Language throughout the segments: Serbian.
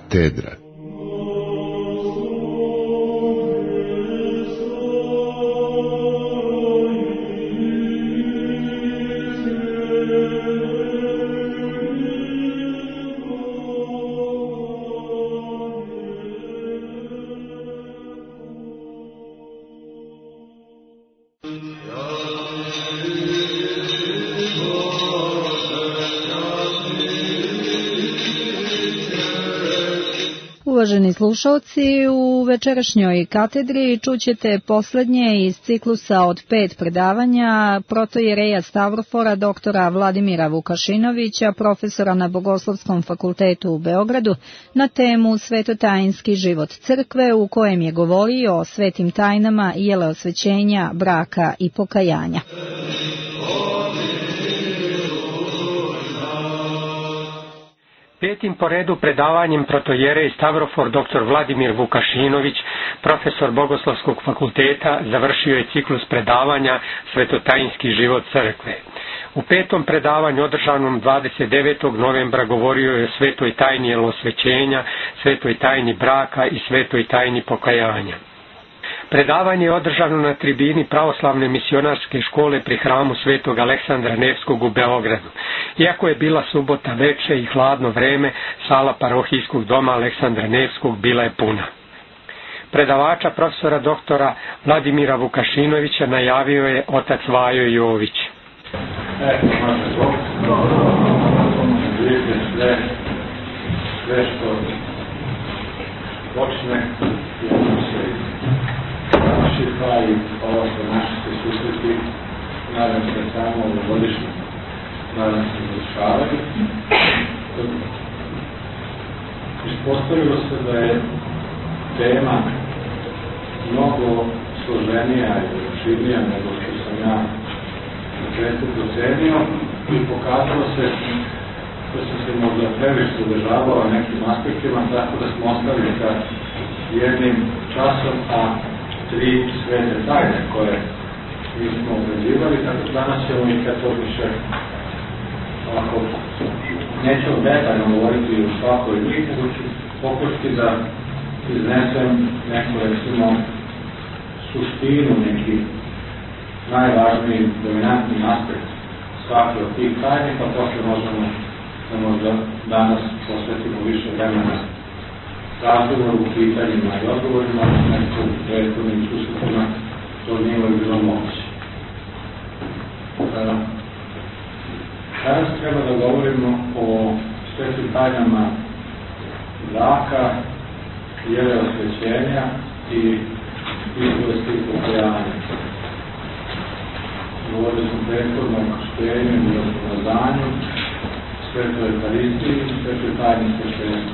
Katedra. Uvaženi slušalci, u večerašnjoj katedri čućete poslednje iz ciklusa od 5 predavanja protojereja Stavrofora doktora Vladimira Vukašinovića, profesora na Bogoslovskom fakultetu u Beogradu, na temu Svetotajinski život crkve, u kojem je govorio o svetim tajnama jeleosvećenja, braka i pokajanja. Petim po redu predavanjem protojerej Stavrofor dr. Vladimir Vukašinović, profesor Bogoslovskog fakulteta, završio je ciklus predavanja Svetotajinski život crkve. U petom predavanju održanom 29. novembra govorio je o svetoj tajni jelosvećenja, svetoj tajni braka i svetoj tajni pokajanja. Predavanje je održano na tribini Pravoslavne misionarske škole pri hramu Svetog Aleksandra Nevskog u Beogradu. Iako je bila subota veče i hladno vreme, sala parohijskog doma Aleksandra Nevskog bila je puna. Predavača profesora doktora Vladimira Vukašinovića najavio je otac Vajo Jović. Sve što počne, pa i ovo što naši se susreti, nadam se samo ovogodišnje, nadam se završavaju. Ispostavilo se da je tema mnogo složenija i opširnija nego što sam ja na početku procenio i pokazalo se da sam se možda previše zadržavao na nekim aspektima, tako da smo ostali sa jednim časom, a 3 svete tajne koje nismo obrađivali, tako danas ćemo i kad to više ovako nećemo detaljno govoriti o svakoj njih, nego ću pokušati da iznesem neko, recimo, suštinu, neki najvažniji, dominantni aspekt svake od tih tajni, pa posle možemo da možda danas posvetimo više vremena razgovor u pitanjima i odgovorima, nekako u prethodnim susretima to nije bilo moguće. Danas treba da govorimo o svetim tajnama braka, jeleosvećenja i izvesti pokajanja. Govorili smo prethodno o krštenju i opravdanju, svetoj Euharistiji i svetoj tajni sveštenstva.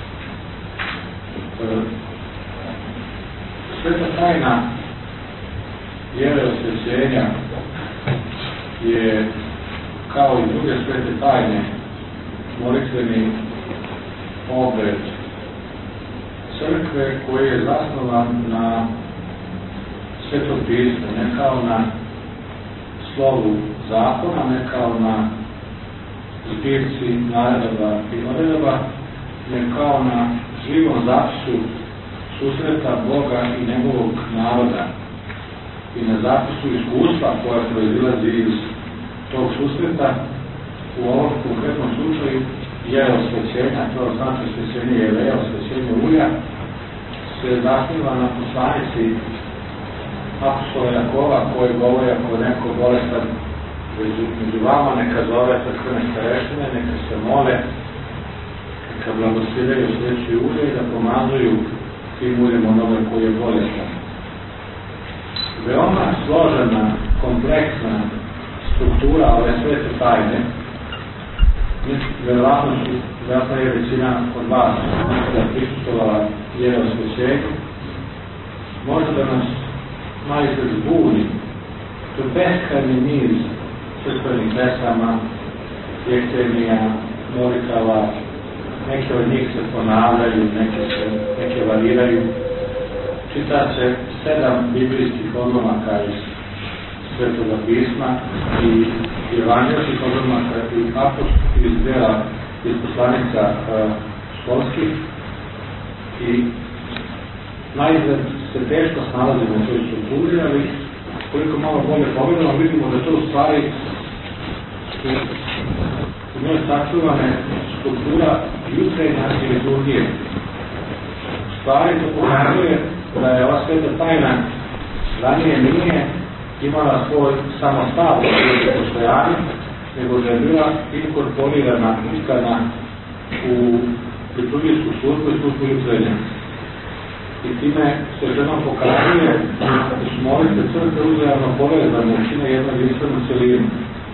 Sveta tajna jeleosvećenja je, kao i druge svete tajne, molitveni obred crkve koji je zasnovan na Svetom pismu, ne kao na slovu zakona, ne kao na zbirci naredaba i odredaba, ne kao na živom zapisu susreta Boga i njegovog naroda i na zapisu iskustva koja proizilazi iz tog susreta. U ovom konkretnom slučaju jeleosvećenja, to znači osvećenje jeleja, osvećenje ulja, se zasniva na poslanici apostola Jakova koji govori: ako neko bolestan među vama, neka zove crkvene starešine, neka se mole, neka blagoslovljaju sveće ulje i da pomazuju tim uljem onome koji je bolestan. Veoma složena, kompleksna struktura ove svete tajne, verovatno je većina od vas nekada prisustovala jeleosvećenju, može da nas malo se zbuni. To je beskrajni niz crkvenih pesama, jektenija, molitava, neke od njih se ponavljaju, neke variraju. Čita se 7 biblijskih odlomaka iz Svetoga pisma i evanđelskih odlomaka iz dela iz poslanica školskih I najzad se teško snalazimo u toj strukturi, ali koliko malo bolje pogledamo, vidimo da to u stvari u njoj sačuvane struktura jutrenja i liturgije. U stvari to pokazuje da je ova sveta tajna ranije nije imala svoj samostalno postojanje, nego da je bila inkorporirana, utkana u liturgijsku službu i službu jutrenja. I time se ženom pokazuje da su molitve crkve uzajamno povezane, čine jednu jedinstvenu celinu.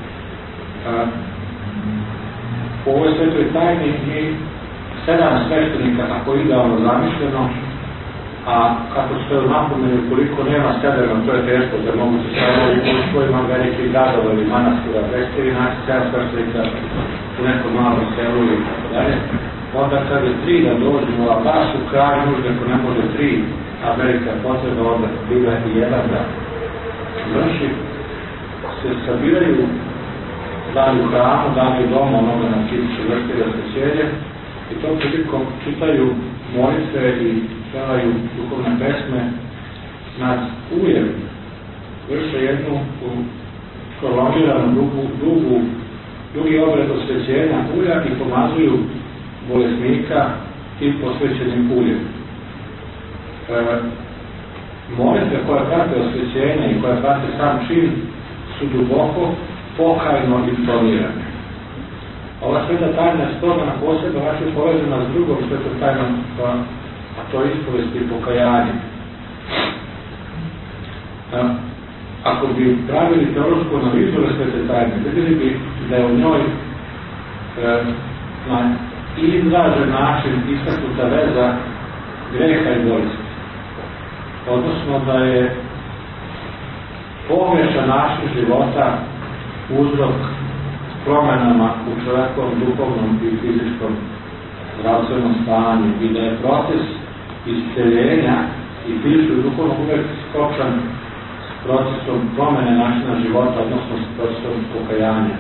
U ovoj svetoj tajni mi 7 sveštenika, tako idealno zamišljeno, a kako ste u napomenu, koliko nema sedeno, to je teško, da mogu se samo u svojima velikih gradova ili manastira, vestiri naći 7 sveštenika u nekom malom selu i tako dalje. Onda kad je 3 da dođemo, a baš u kraju nužde, ako ne može 3, a velika potreba, onda bila i jedan da vrši, se sabiraju dan u hramu, dan u domu, onoga na kipiću vrsti da se sjeđe, i to prilikom čitaju molitve i pevaju duhovne pesme nad uljem, vrše jednu prolongiranu dugi obred osvećenja ulja i pomazuju bolesnika tim posvećenim uljem. Molitve koje prate osvećenje i koje prate sam čin su duboko, pokajno intonirane. Ova sveta tajna je stoga na posebno način povezana s drugom svetom tajnom, a to je ispovest i pokajanje. Ako bi pravili teološku analizu ove svete tajne, vidjeli bi da je u njoj na izražen način istaknuta veza greha i bolesti. Odnosno da je pogrešan način života uzrok promenama u čovjekovom duhovnom i fizičkom zdravstvenom stanju i da je proces isceljenja i fizičkog i duhovnog uvek skopčan s procesom promene načina života, odnosno s procesom pokajanja.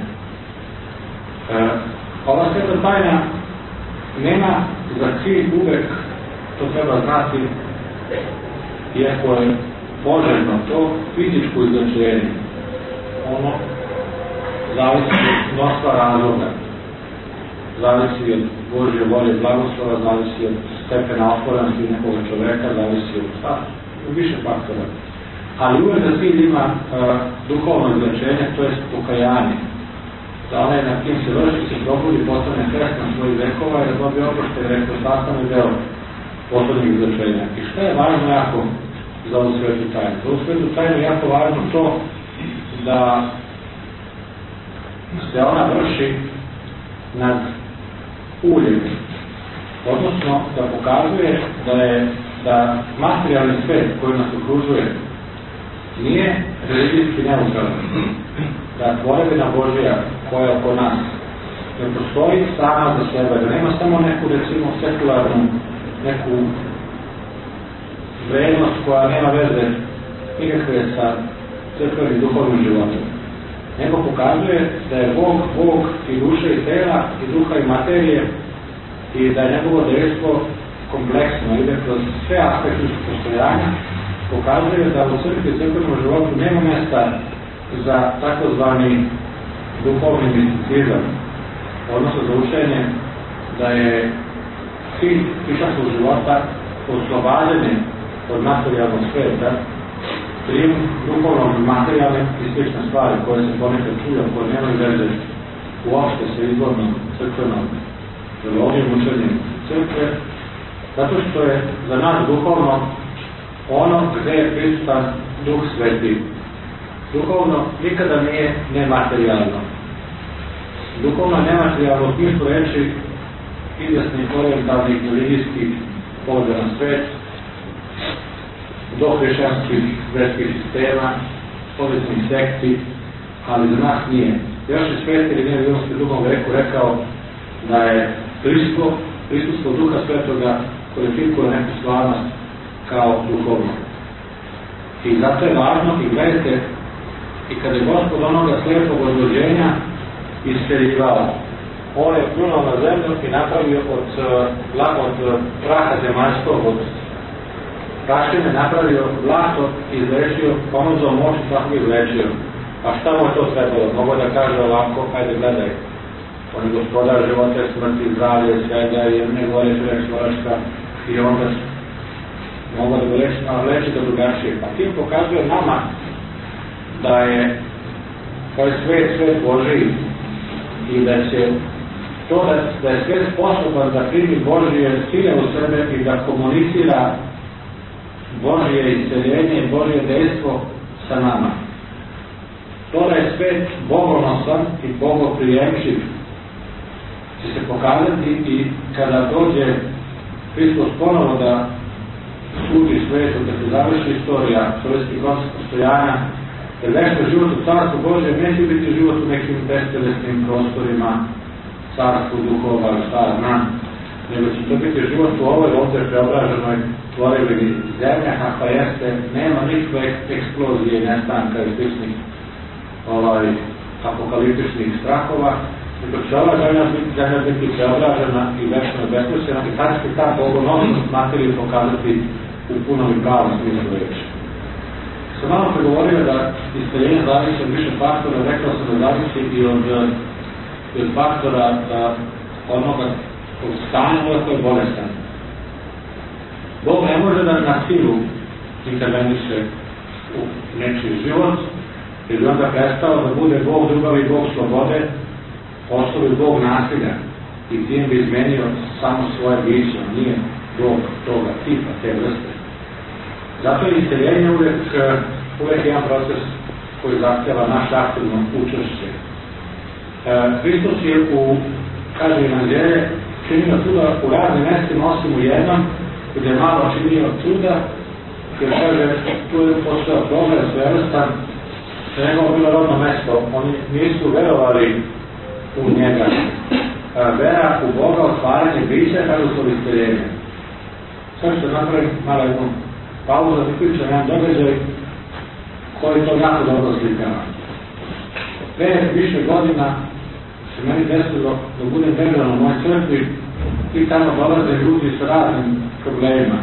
Ova sveta tajna nema za cilj uvek, to treba znati, iako je poželjno to fizičko izlečenje. Ono zavisi od mnoštva razloga. Zavisi od Božje volje blagoslova, zavisi od stepena otvorenosti nekog čoveka, zavisi od više faktora. Ali uvek za cilj ima duhovno izlečenje, to je pokajanje. Da onaj na kim se vrši se probudi, postane hrestan svojih vekova i da dobije oprošte i rekao sastavni deo poslednjih izlečenja. I šta je važno jako za ovu svetu tajnu? Za ovu svetu tajnu je jako važno to da se ona vrši nad uljem. Odnosno da pokazuje da materijalni svet koji nas okružuje nije religijski neutralan. Da tvorevina Božja koja je oko nas ne postoji sama za sebe, da nema samo neku, recimo, sekularnu, neku vrednost koja nema veze nikakve sa crkvenim duhovnim životom. Nego pokazuje da je Bog i duše i tela, i duha i materije, i da je njegovo dejstvo kompleksno, ide kroz sve aspekte postojanja, pokazuje da u crkvi i crkvenom životu nema mesta za takozvani duhovni misticizam, odnosno za učenje da je cilj hrišćanskog života oslobađanje od materijalnog sveta, prijem duhovnog materijalne i slične stvari koje se ponekad čuju, koje nemaju veze uopšte sa izvornom crkvenom teologijom, učenjem crkve, zato što je za nas duhovno ono gde je prisutan Duh Sveti. Duhovno nikada nije nematerijalno. Duhovno nematerijalno u smislu reči izjasnih orijentalnih religijskih pogleda na svet, do hrišćanskih verskih sistema, povijesnih sekti, ali za nas nije. Još je Sveti Irenej u drugom veku rekao da je prisustvo Duha Svetoga kvalifikuje neku stvarnost kao duhovno. I zato je važno, i gledajte, i kada je Gospod onoga slepog odvođenja isceljivao, on je pljunuo na zemlju i napravio od praha zemaljskog, od prašine napravio blato, izlečio, pomazao moć i tako izlečio. A šta mu je to trebalo? Mogu da kaže ovako, ajde gledaj, on je gospodar života, smrti, zdravlje, svega i njegova reč Loraška i onda mogu da ga leči do drugačije. Pa tim pokazuje nama da je ovaj svet Božiji i da će to da je svet sposoban da primi Božije sile u sebe i da komunicira Božije isceljenje i Božije dejstvo sa nama. To da je svet bogonosan i bogoprijemčiv će se pokazati i kada dođe Hristos ponovo da sudi svetu, da se završi istorija čovječkih postojanja, jer nešto život u Carstvu Božje neće biti život u nekim bestelesnim prostorima, carstvu duhova, šta znam, nego će to biti život u ovoj ovdje preobraženoj tvorevini zemlja, kakva jeste, nema nikakve eksplozije, nestanka i sličnih apokaliptičnih strahova, nego će ova zemlja biti preobražena i večno besmislena i sad će ta bogonosnost materiju pokazati u punom i pravom smislu reči. Sam malo pregovorio da isceljenje zavisi od više faktora, rekao sam da zavisi i od faktora onoga stanja koje je bolestan. Bog ne može da na silu interveniše u nečiji život, jer bi onda prestao da bude Bog ljubavi i Bog slobode, postao bi Bog nasilja i tim bi izmenio samo svoje biće, nije Bog toga tipa, te vrste. Zato je isceljenje uvek jedan proces koji zahtjeva naše aktivno učešće. Hristos je kaže Evanđelje, činio čuda u raznim mestima osim u jednom, gdje je malo činio čuda, jer kaže, tu je postao problem, svevrstan, da je bilo rodno mesto, oni nisu verovali u njega. Vera u Boga, otvaranje bića, kada su isceljenje. Sve što napravim, malo jednu pauzu, da priključam jedan događaj koji to jako dobro slikava. Pre više godina se meni desilo da budem vezan u mojoj crkvi i tamo dolaze ljudi sa raznim problemima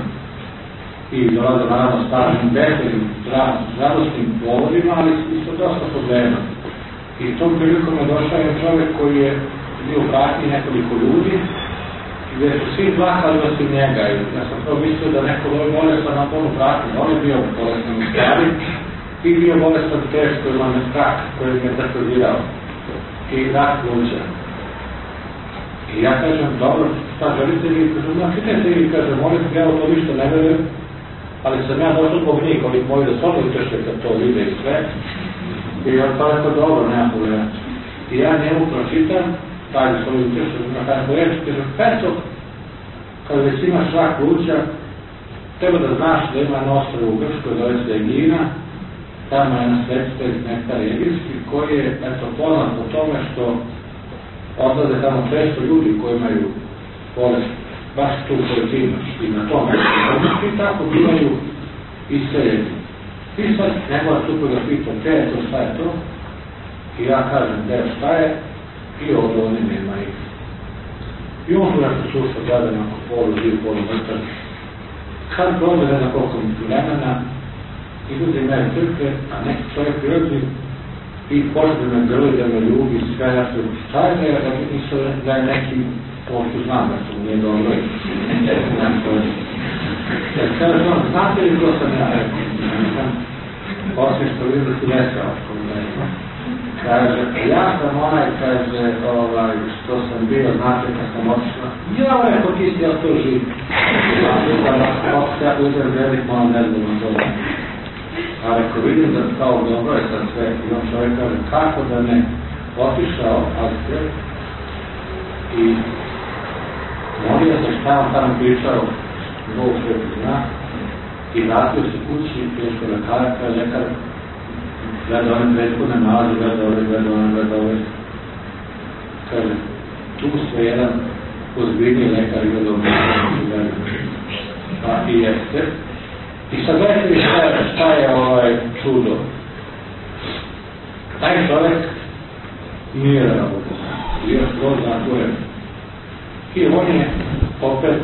i dolaze naravno s stažnim veselim, radostnim povodima, ali isto dosta problema. I tom prilikom je došao jedan čovjek koji je bio u pratnji nekoliko ljudi gdje su svi plakali osim njega. Ja sam to mislio da neko bolestan na polu pratnji, on je bio bolestan u stvari i bio bolestan teško, imam je strah koji me zatozirao i rak pluća. I ja kažem, dobro, šta želite vi? Kažem, čitajte vi, kažem, molite, ja o to ništa ne verujem, ali sam ja došao zbog njih, ovih moji da sobi učešće kad to vide i sve. I on pa je to dobro, nema problema. I ja njemu pročitam, taj sobi učešće, na kada reći, kažem, Peto, kada već imaš rak pluća, treba da znaš da ima na ostrovu u Grčkoj, zove se Egina, tamo je na sredstvo iz nektar egijski, koji je, eto, poznat po tome što odlaze tamo često ljudi koji imaju bolest, baš tu količinoš i na tome, i tako bivaju isceljeni. I sad njegova supruga pita, gde je to, šta je to? I ja kažem, gde šta je? I ovdje oni nema ih. I on tu nešto sluša, gleda na polu živ, polu mrtav. Kad prođe ne zna koliko vremena, i ljudi imaju crkve, a neki čovjek prirodni i počne me grli da me ljubi, sve nešto, šta je da misle da je neki, pošto znam da su nije dobro, jer kaže on, znate li to sam ja rekao, osim što vidim da si nesao, kaže, ja sam onaj, kaže, što sam bio, znate kad sam otišla, ja rekao, ti si ja to živ, ja uzem velik, malo ne znam to. A ako vidim da kao dobro je sad sve, i on čovjek kaže, kako da ne, otišao, ali sve, i molio se šta on tamo pričao, Bog sve zna, i vratio se kući, preško lekara, kada lekar gleda one prethodne nalaze, gleda ove, kaže, tu sve jedan ozbiljniji lekar i gleda ove, pa i jeste. I sad gledajte šta je čudo. Taj čovjek nije verovao Boga. bio skroz zatvoren. I on je opet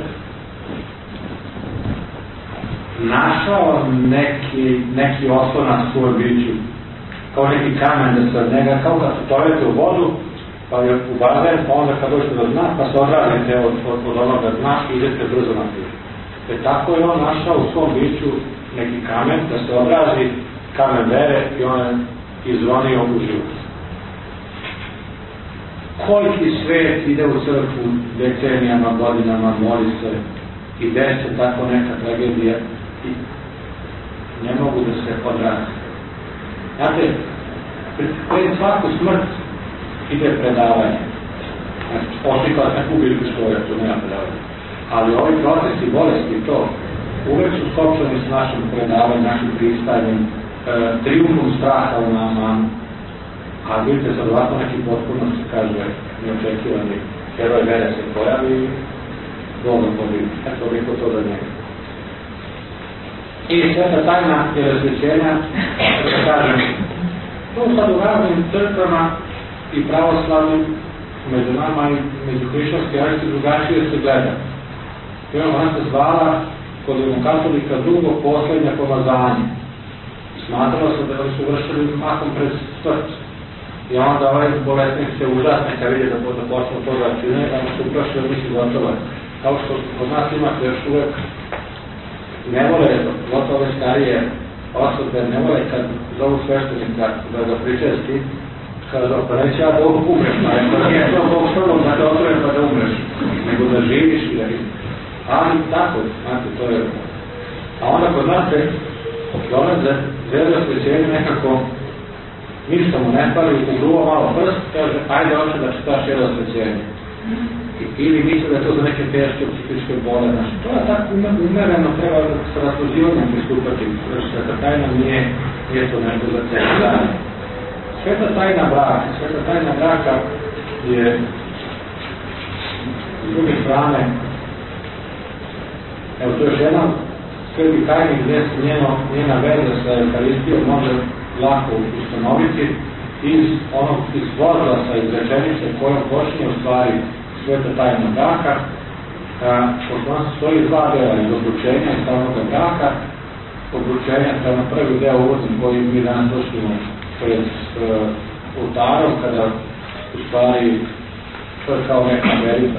našao neki oslon na svoj biću, kao neki kamen da se od njega, kao kad stavite u vodu, pa je u bazen, pa onda kad dođete do dna, pa se odradite od onoga dna i idete brzo na put. Tako je on našao u svom biću neki kamen da se odrazi, kamen vere i on je izronio u život. Koliki svet ide u crkvu decenijama, godinama, moli se i desi tako neka tragedija i ne mogu da se odrazi. Znate, pred svaku smrt ide predavanje. Ošlikala neku biljku svoje, to nema predavanje. Ali ovi procesi bolesti to uvek su skopčani s našim predavanjem, našim pristajanjem, triumfom straha u nama. A vidite, sad ovako neki potpuno se kaže neočekivani heroj vere se pojavi i Boga pobiti. Eto, bih to da njega. I sveta tajna je različenja, da kažem, to sad u raznim crkvama i pravoslavnim među nama i među hrišćanskim ajci drugačije se gleda. Ona se zvala kod katolika drugo poslednja pomazanje. Smatralo se da su vršili mahom pred smrt. I onda ovaj bolesnik se užasne kad vidi da počnu to da čine, da mu se uprašuje da misli gotovo. Kao što kod nas imate još uvek ne vole, gotovo starije osobe, ne vole kad zovu sveštenika da ga pričesti, kada pa neće ja da umreš, pa nije to Bog sobom da te otruje pa da umreš, nego da živiš i da vidiš. Ali tako, znate, to je... A onda kod nas se dolaze zelo svećenje nekako ništa mu ne pali, ugruo malo prst, kaže, ajde oče da čitaš jedno svećenje. Ili misle da je to za neke teške psihičke bole, znači, to je tako umereno, treba sa razloživanjem pristupati, znači, sveta tajna nije to nešto za celo. Sveta tajna braka je s druge strane, evo to je još jedan sveti tajnik gdje se njena veza sa Eukaristijom može lako ustanoviti iz возгласа, iz rečenice kojom počinje u stvari sveta tajna braka. Pošto nas stoji dva dela iz obručenja i samog braka. Obručenja, to je na prvi deo uvodni koji mi danas došlimo pred oltarom, kada u stvari to je kao neka verica.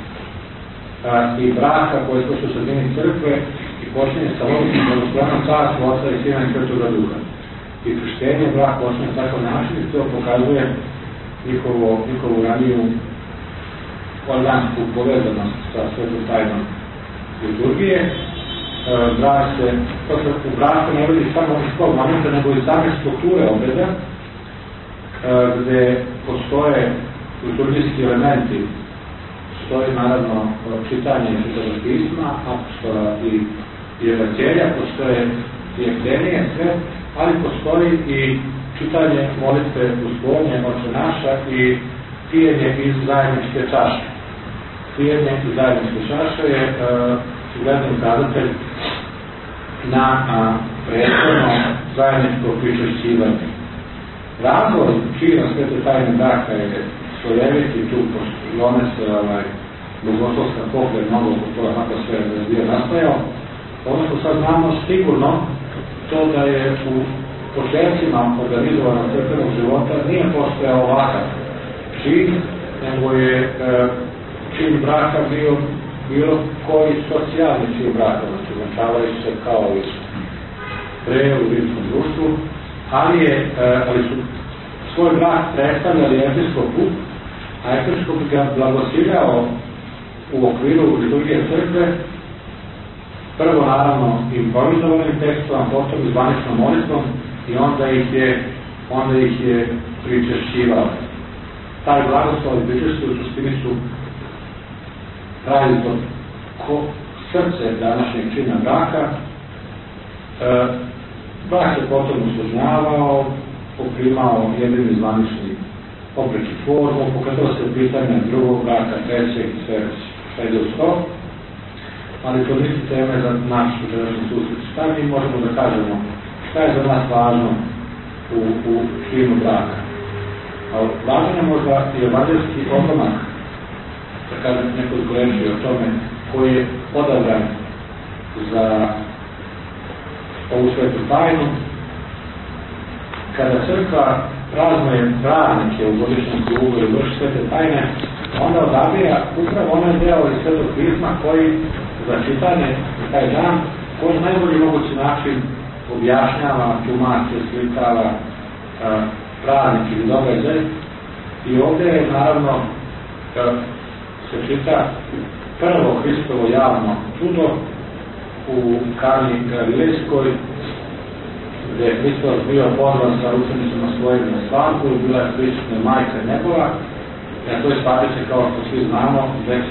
I braka koji je to su sredini crkve i počinje sa logičnim blagoslovenom carstvu Oca i Sina i Svetoga Duha. I krštenje brak počinje na takav način i to pokazuje njihovu raniju organsku povezanost sa svetom tajnom liturgije. Brak se, u braku ne vidi samo iz tog momenta, nego i same strukture obeda, gde postoje liturgijski elementi. Postoji naravno čitanje Svetog pisma, apostola i evanđelja, postoje i ekstenije, sve, ali postoji i čitanje molitve Gospodnje, Oče naša i pijenje iz zajedničke čaše. Pijenje iz zajedničke čaše je gledan ukazatelj na prethodno zajedničko pričešćivanje. Razlog čina svete tajne braka je slojeviti tu, pošto one se bogoslovska pogled mnogo oko toga kako sve bio nastajao. Ono što sad znamo sigurno to da je u početcima organizovanog crkvenog života nije postojao ovakav čin, nego je čin braka bio bilo koji socijalni čin braka, znači venčavali su se kao i pre u rimskom društvu, ali su svoj brak predstavljali episkopu, a episkop ga blagoslovljao u okviru liturgije crkve, prvo naravno improvizovanim tekstom, a potom i zvaničnom molitvom i onda ih je pričešćivao. Taj blagoslov i pričešćiv u suštini su pravi to srce današnjeg čina braka. Brak se potom usložnjavao, poprimao jedini zvanični oblik i formu, pokazalo se pitanje drugog braka, trećeg i sve što ide uz to. Ali to nisu teme za našu današnju susret. Šta mi možemo da kažemo? Šta je za nas važno u činu braka? Ali važan je možda i evanđelski odlomak, da kažem nekoliko reči o tome, koji je odabran za ovu svetu tajnu. Kada crkva praznuje praznike u godišnjem krugu i vrši svete tajne, onda odabira upravo onaj deo iz Svetog pisma koji za čitanje za taj dan, koji na najbolji mogući način objašnjava, tumači, slikava praznik ili događaj. I ovdje je naravno se čita prvo Hristovo javno čudo u Kani Galilejskoj, gdje je Hristos bio pozvan sa učenicima svojim na svadbu i bila je prisutna majka Nebova. Na toj svadbi se, kao što svi znamo,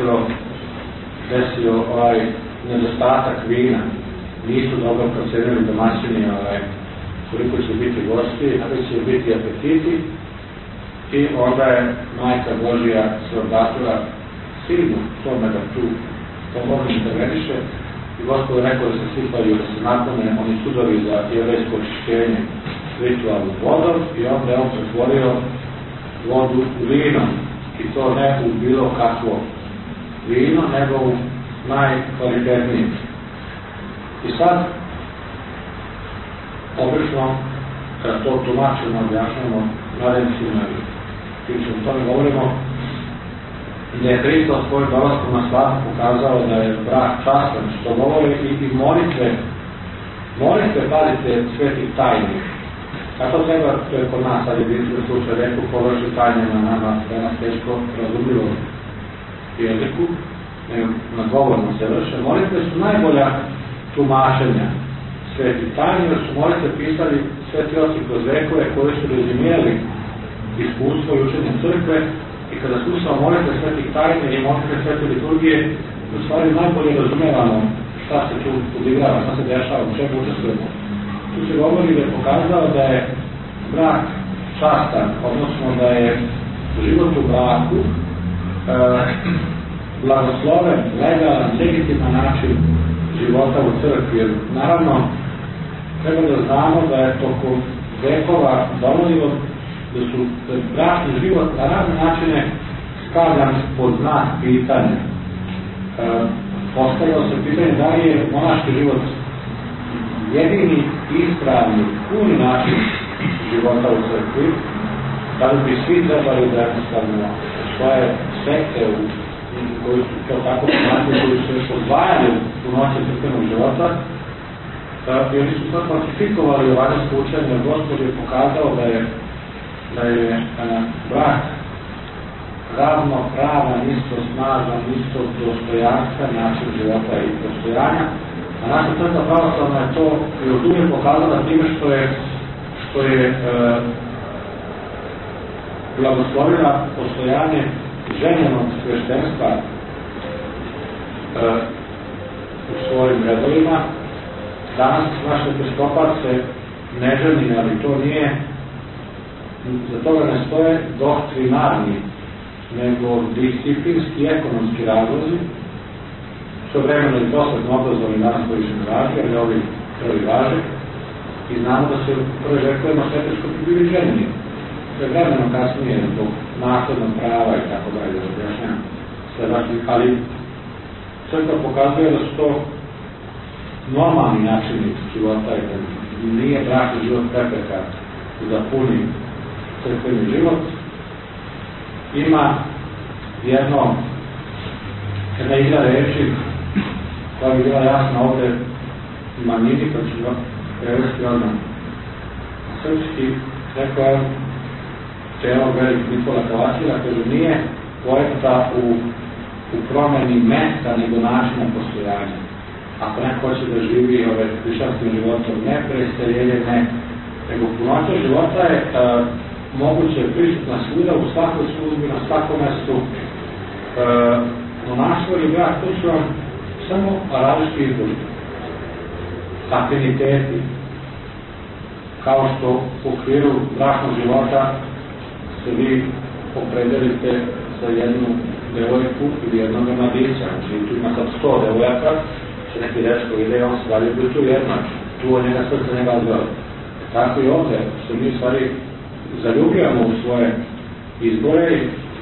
desio nedostatak vina. Nisu dobro procenili domaćini koliko će biti gosti, ali će biti apetiti. I onda je majka Božija se obratila sinu tome da tu pomoći interveniše. I Gospod je rekao da se sipaju, da se napune oni sudovi za jevrejsko očišćenje ritualnom vodom, i onda je on pretvorio vodu u vino. I to ne u bilo kakvo vino, nego u najkvalitetnije. I sad, obično, kada to tumačimo, objašnjamo mladencima i pričamo o tome, govorimo da je Hristos svojim dolaskom na svadbu pokazao da je brak častan, što govore i molitve, pazite, svetih tajni. Kako treba, to je kod nas, sad je jedinstven slučaj, rekao, površi tajne na nama, danas teško razumljivo jeziku, na govorno se vrše. Molitve su najbolja tumačenja svetih tajni, jer su molitve pisali sveti oci kroz vekove koji su rezimirali iskustvo i učenje crkve, i kada slušamo molitve svetih tajni i molitve svete liturgije, u stvari najbolje razumevamo šta se tu odigrava, šta se dešava, u čemu učestvujemo. Tu se govori da je pokazao da je brak častan, odnosno da je život u braku blagosloven, legalan, legitiman način života u crkvi. Jer naravno treba da znamo da je tokom vekova dolazilo da su bračni život na razne načine stavljan pod znak pitanja. Postavilo se pitanje da li je monaški život jedini ispravni, puni način života u crkvi, da li bi svi trebali da jednostavno svoje sekte koji su to tako ponašali, koji su još odvajali u noći crkvenog života, i oni su sad falsifikovali evanđelsko učenje, jer Gospod je pokazao da je brak ravnopravan, isto snažan, isto dostojanstven način života i postojanja. A naša crkva pravoslavna je to i od uvijek pokazala time što je blagoslovila postojanje ženjenog sveštenstva u svojim redovima. Danas naš episkopat se ne ženi, ali to nije, za toga ne stoje doktrinarni, nego disciplinski i ekonomski razlozi, što vremeno i posledno obrazovni danas koji se važi, ali ovi prvi važe, i znamo da se u prvi vekovima sveteskopi bili ženjeni. To je vremeno kasnije zbog naslednog prava i tako dalje, da objašnjam sve važnije, ali crkva pokazuje da su to normalni načini života i da nije bračni život prepreka da puni crkveni život. Ima jedna igra reči koja bi bila jasna ovde manjini, pa ću vam prevesti odmah srpski. Rekao je teolog velik Nikola Kavacira, kaže, nije poenta u promeni mesta nego načina postojanja. Ako neko hoće da živi hrišćanskim životom, ne preseljenje, ne, nego punoća života je moguće prisutna svuda, u svakoj službi, na svakom mestu. Monaštvo i brak, to su vam samo različiti izbori, afiniteti, kao što u okviru bračnog života se vi opredelite za jednu devojku ili jednog mladića. Znači, tu ima sad 100 devojaka, će neki dečko ide i on se zaljubi tu jedna, tu od njega srce ne razgleda. Tako i ovdje se mi stvari zaljubljamo u svoje izbore.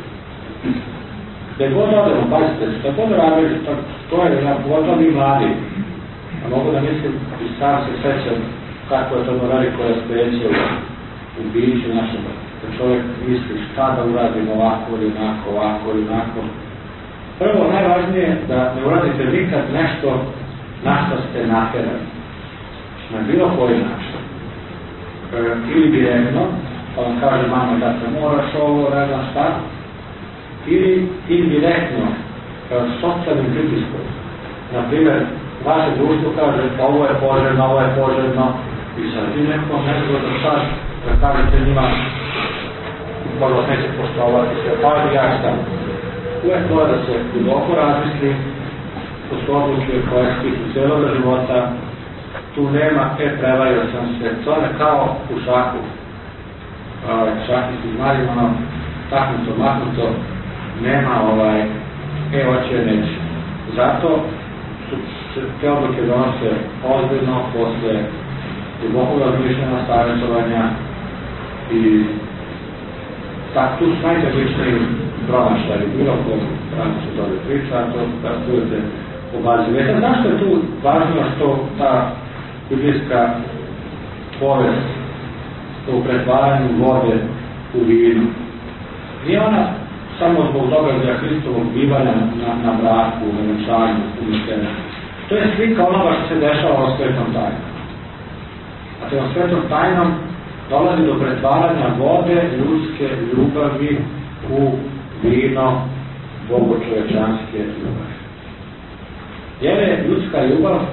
Gde god odemo, pazite, što god radili, to je na pogotovo i mladi. A mogu da mislim, i sam se sećam kako je to veliko raspeće u biću našem. Da čovjek misli šta da uradimo ovako ili onako, ovako ili onako. Prvo, najvažnije je da ne uradite nikad nešto na što ste naterani. Na bilo koji način. Ili direktno, pa vam kaže mama da se moraš ovo, ne znam šta. Ili indirektno, socijalnim pritiskom. Naprimjer, vaše društvo kaže pa ovo je poželjno, i sad vi nekom nezgodno sad da kažete njima možda neće poštovati sve, pa ja sam. Uvijek to da se duboko razmisli, to su odluke koje se tiču cijelog života, tu nema, prevario sam se, to je kao u šahu. Šahisti znali, taknuto, nema hoće neće. Zato su te odluke donose ozbiljno posle dubokog razmišljanja, savjetovanja i tu su najtežičniji promašaj, bilo ko rano se dobro priča, to da budete obazivete. Zašto je tu važno što ta biblijska povest u pretvaranju vode u vino? Nije ona samo zbog događaja Hristovog bivanja na braku, u venčanju, u mišljenju. To je slika onoga što se dešava o svetom tajnom. A te o svetom tajnom dolazi do pretvaranja vode ljudske ljubavi u vino bogočovečanske ljubavi. Jer je ljudska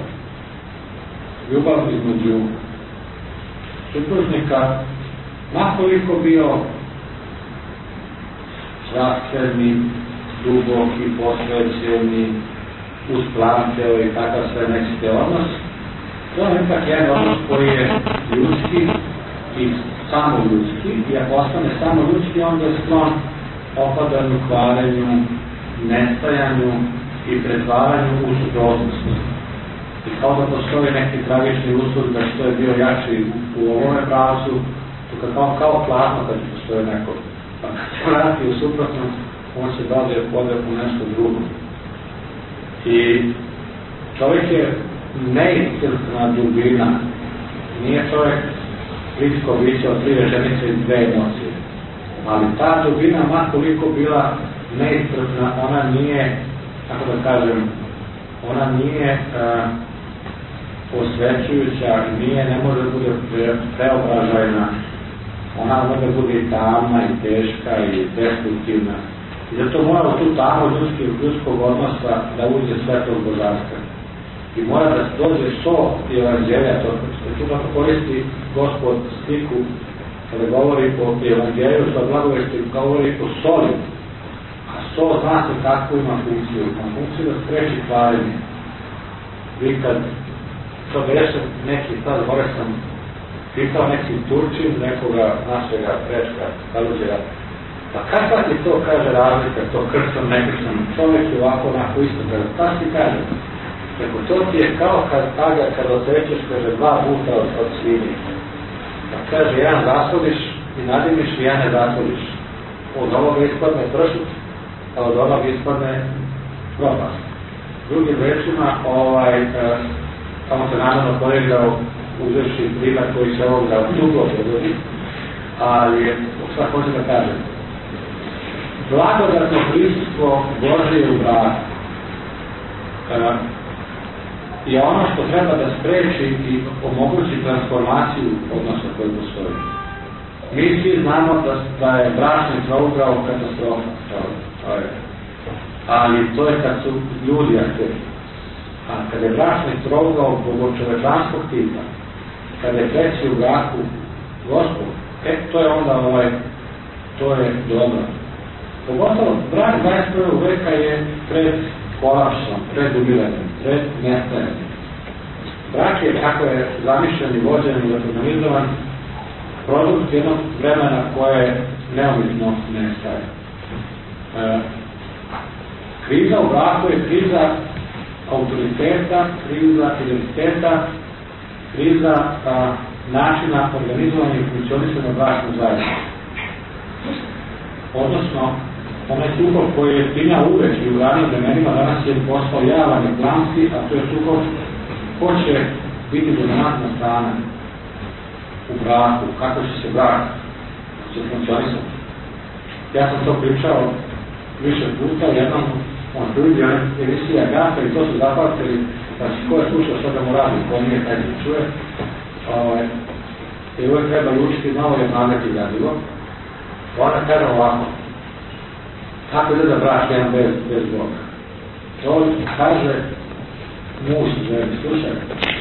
ljubav između supružnika, nakoliko bio strastveni, duboki, posvećeni, usplanteo i takav sve nekste odnos, to je ipak jedan odnos koji je ljudski i samo ljudski, i ako ostane samo ljudski, onda je sklon opadanju, kvarenju, nestajanju i pretvaranju u suprotnosti. I kao da postoji neki tragični usud da što je bio jači u ovome pravcu, to kao hladno kad postoje neko. Pa kad se vrati u suprotnost, on se ode u nešto drugo. I čovjek je neiscrpna dubina. Nije čovjek blisko biće od 3 rečenice i 2 emocije. Ali ta dubina, makoliko bila neiscrpna, ona nije, kako da kažem, ona nije posvećujuća, ne može da bude preobražajna. Ona može da bude i tamna, i teška, i destruktivna. I zato mora u tu tamu ljudskog odnosa da uđe svetog božanstva. I mora da dođe so evanđelja, to tu kako koristi Gospod sliku, kada govori o evanđelju, sa blagovesti govori o soli. A so zna se kako ima funkciju. Ima funkciju da spreči kvarenje. Vi kad to beše neki, sad gore sam pitao neki Turčin, nekoga našega prečka, kaluđera, pa kakva ti to kaže razlika, to krsom, nekrsom, čovjek je ovako, onako isto, šta ti kaže? Neko, to ti je kao kad osjećaš, kaže, 2 buta od svinje. Pa kaže, jedan zasoliš i nadimiš i jedan ne zasoliš. Od ovoga ispadne pršut, a od onoga ispadne propast. Drugim rečima, tamo se naravno kolegao uzevši primjer koji se ovoga duglo pododi, ali šta hoće da kažem. Blagodatno prisustvo Božije u braku je ono što treba da spreči i omogući transformaciju odnosa koji postoji. Mi svi znamo da je bračni trougao katastrofa, ali to je kad su ljudi aktivni. A kada je bračni trougao bogočovečanskog tipa, kada je treći u braku Gospod, to je onda to je dobro. Pogotovo, brak 21. veka je pred kolapsom, pred umiranjem, pred nestajanjem. Brak je, kako je zamišljen i vođen i organizovan, produkt jednog vremena koje neumitno nestaje. Kriza u braku je kriza autoriteta, kriza identiteta, kriza načina organizovanja i funkcionisanja bračnog zajednice. odnosno onaj sukob koji je tinjao uvek i u ranim vremenima, danas je postao javan i planski, a to je sukob ko će biti dominantna strana u braku, kako će se brak funkcionisati. Ja sam to pričao više puta, jednom on ljudi, emisija Gata i to su zapamtili, znači ko je slušao što da mu radi, ko nije taj se čuje, i uvek treba učiti malo je nagati gradivo. Ona kaže ovako, kako je da braš jedan bez Boga? To kaže muž, želi, slušaj.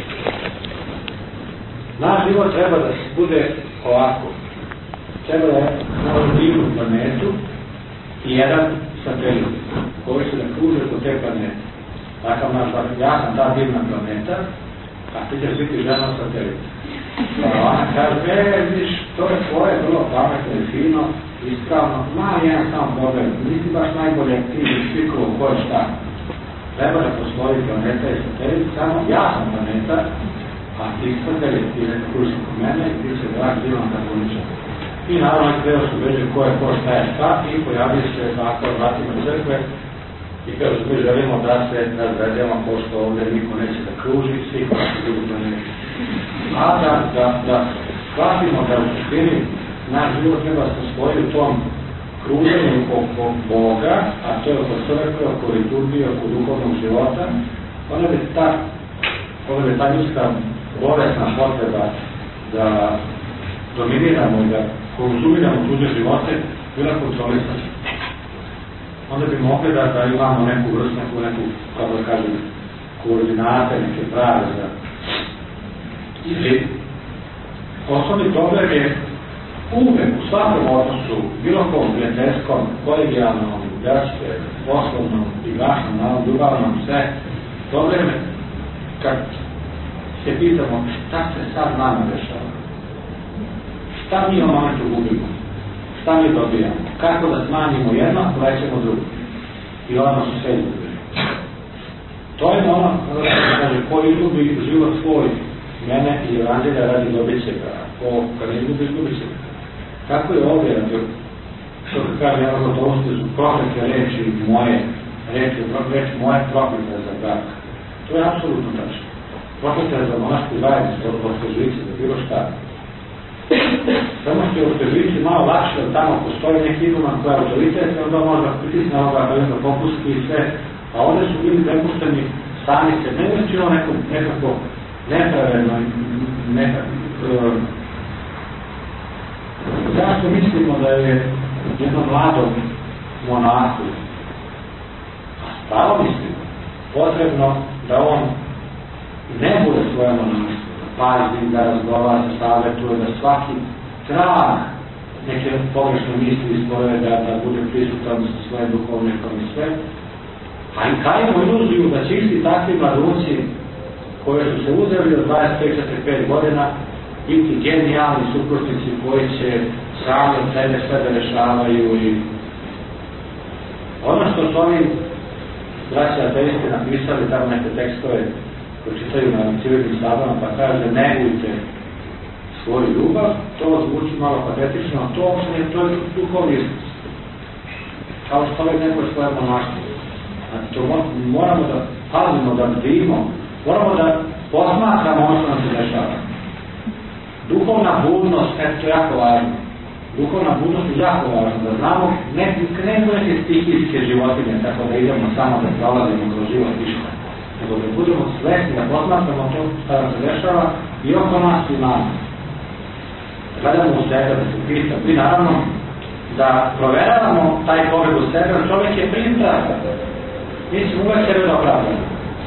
Naš život treba da bude ovako. Treba da imamo divnu planetu i jedan satelit koji se da kruže po te planete. Takav naš, ja sam ta divna planeta, a ti ćeš biti žena satelit. Pa ona kaže, vidiš, to je tvoje, vrlo pametno i fino, ispravno, mali jedan sam problem, nisi baš najbolje ti sviklo ko je šta. Treba da postoji planeta i satelit, samo ja sam planeta, a ti satelit, ti neka kruži kod mene i ti se brak divan tako niča. I naravno treba se ubeđe ko je ko šta je šta i pojavio se tako vratima crkve i kao što mi želimo da se razvedemo pošto ovdje niko neće da kruži, svi koji su budu planeti. A da shvatimo da u suštini naš život treba se spoji u tom kruženju oko Boga, a to je oko crkve, oko liturgije, oko duhovnog života, onda bi ta ljudska bolesna potreba da dominiramo i da konzumiramo tuđe živote bila kontrolisana. Onda bi mogli da imamo neku vrstu, neku, kako da kažem, koordinate, neke prave za... Ili osnovni problem je uvek u svakom odnosu, bilo kom prijateljskom, kolegijalnom, bračke, poslovnom i bračnom, ljubavnom, sve, problem je kad se pitamo šta se sad nama dešava. Šta mi u momentu gubimo? Šta mi dobijamo? Kako da smanjimo jedno, a povećamo drugo? I ono su sve izgubili. To je ono, ko izgubi život svoj, mene i evanđelja radi dobit će ga. Kad ne izgubi će ga. Kako je ovdje, što kaže, ja gotovosti su proklete reči moje, reči moje proklete za brak. To je apsolutno tačno. Proklete za monašku zajednicu, od Stežice, za bilo šta. Samo što je u Stežici malo lakše, od tamo postoji neki izuman koja je autoritet, onda možda pritisne ovoga, da popusti i sve, a ovdje su bili prepušteni sami se, ne učilo nekako nepravedno, zašto mislimo da je jednom mladom monahu, a staro mislimo, potrebno da on ne bude svoje monarstvo, da pazi, da razgovara, da savjetuje, da svaki trag neke pogrešne misli izbore, da bude prisutan sa svojim duhovnikom i sve. A i kajemo iluziju da će isti takvi mladunci koji su se uzeli od 25-45 godina biti genijalni suprotnici koji će sami od sebe sve da rešavaju i ono što su oni braća ateisti napisali tamo neke tekstove koji čitaju na civilnim sabama pa kaže negujte svoju ljubav, to zvuči malo patetično, a to uopšte je to duhovni iskus. Kao što je neko svoje monaštvo. Znači to moramo da pazimo, da vidimo, moramo da posmatramo ono što nam se dešava. Duhovna budnost, to je jako važno. Duhovna budnost je jako važno, da znamo neke stihijske životinje, tako da idemo samo da prolazimo kroz život ništa. Nego da budemo svesni, da posmatramo to što nam se dešava i oko nas i nas. Gledamo u sebe, da se pitamo. I naravno, da proveravamo taj pogled u sebe, čovjek je pristrastan. Mi smo uvek sebe da opravdamo.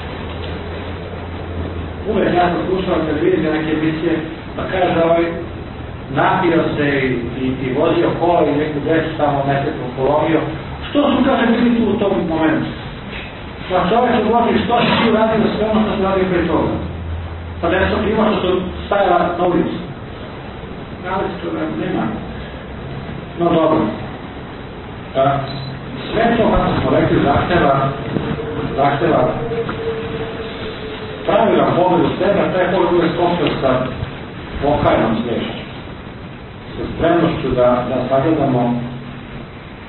Uvek ja sam slušao kad vidite neke emisije, pa kaže napio se i vozio kola i neku decu tamo nesetno polomio. Što su, kaže, bili tu u tom momentu? Pa čovjek se vozi, što si ti uradio sve ono što se uradio pre toga? Pa da je to primo što su stajala na ulicu. Ali se to nema. No dobro. Sve to, kako smo rekli, zahteva pravilan pogled u sebe, a taj pogled uvijek stopljen sa pokajnom svješću. Sa spremnošću da sagledamo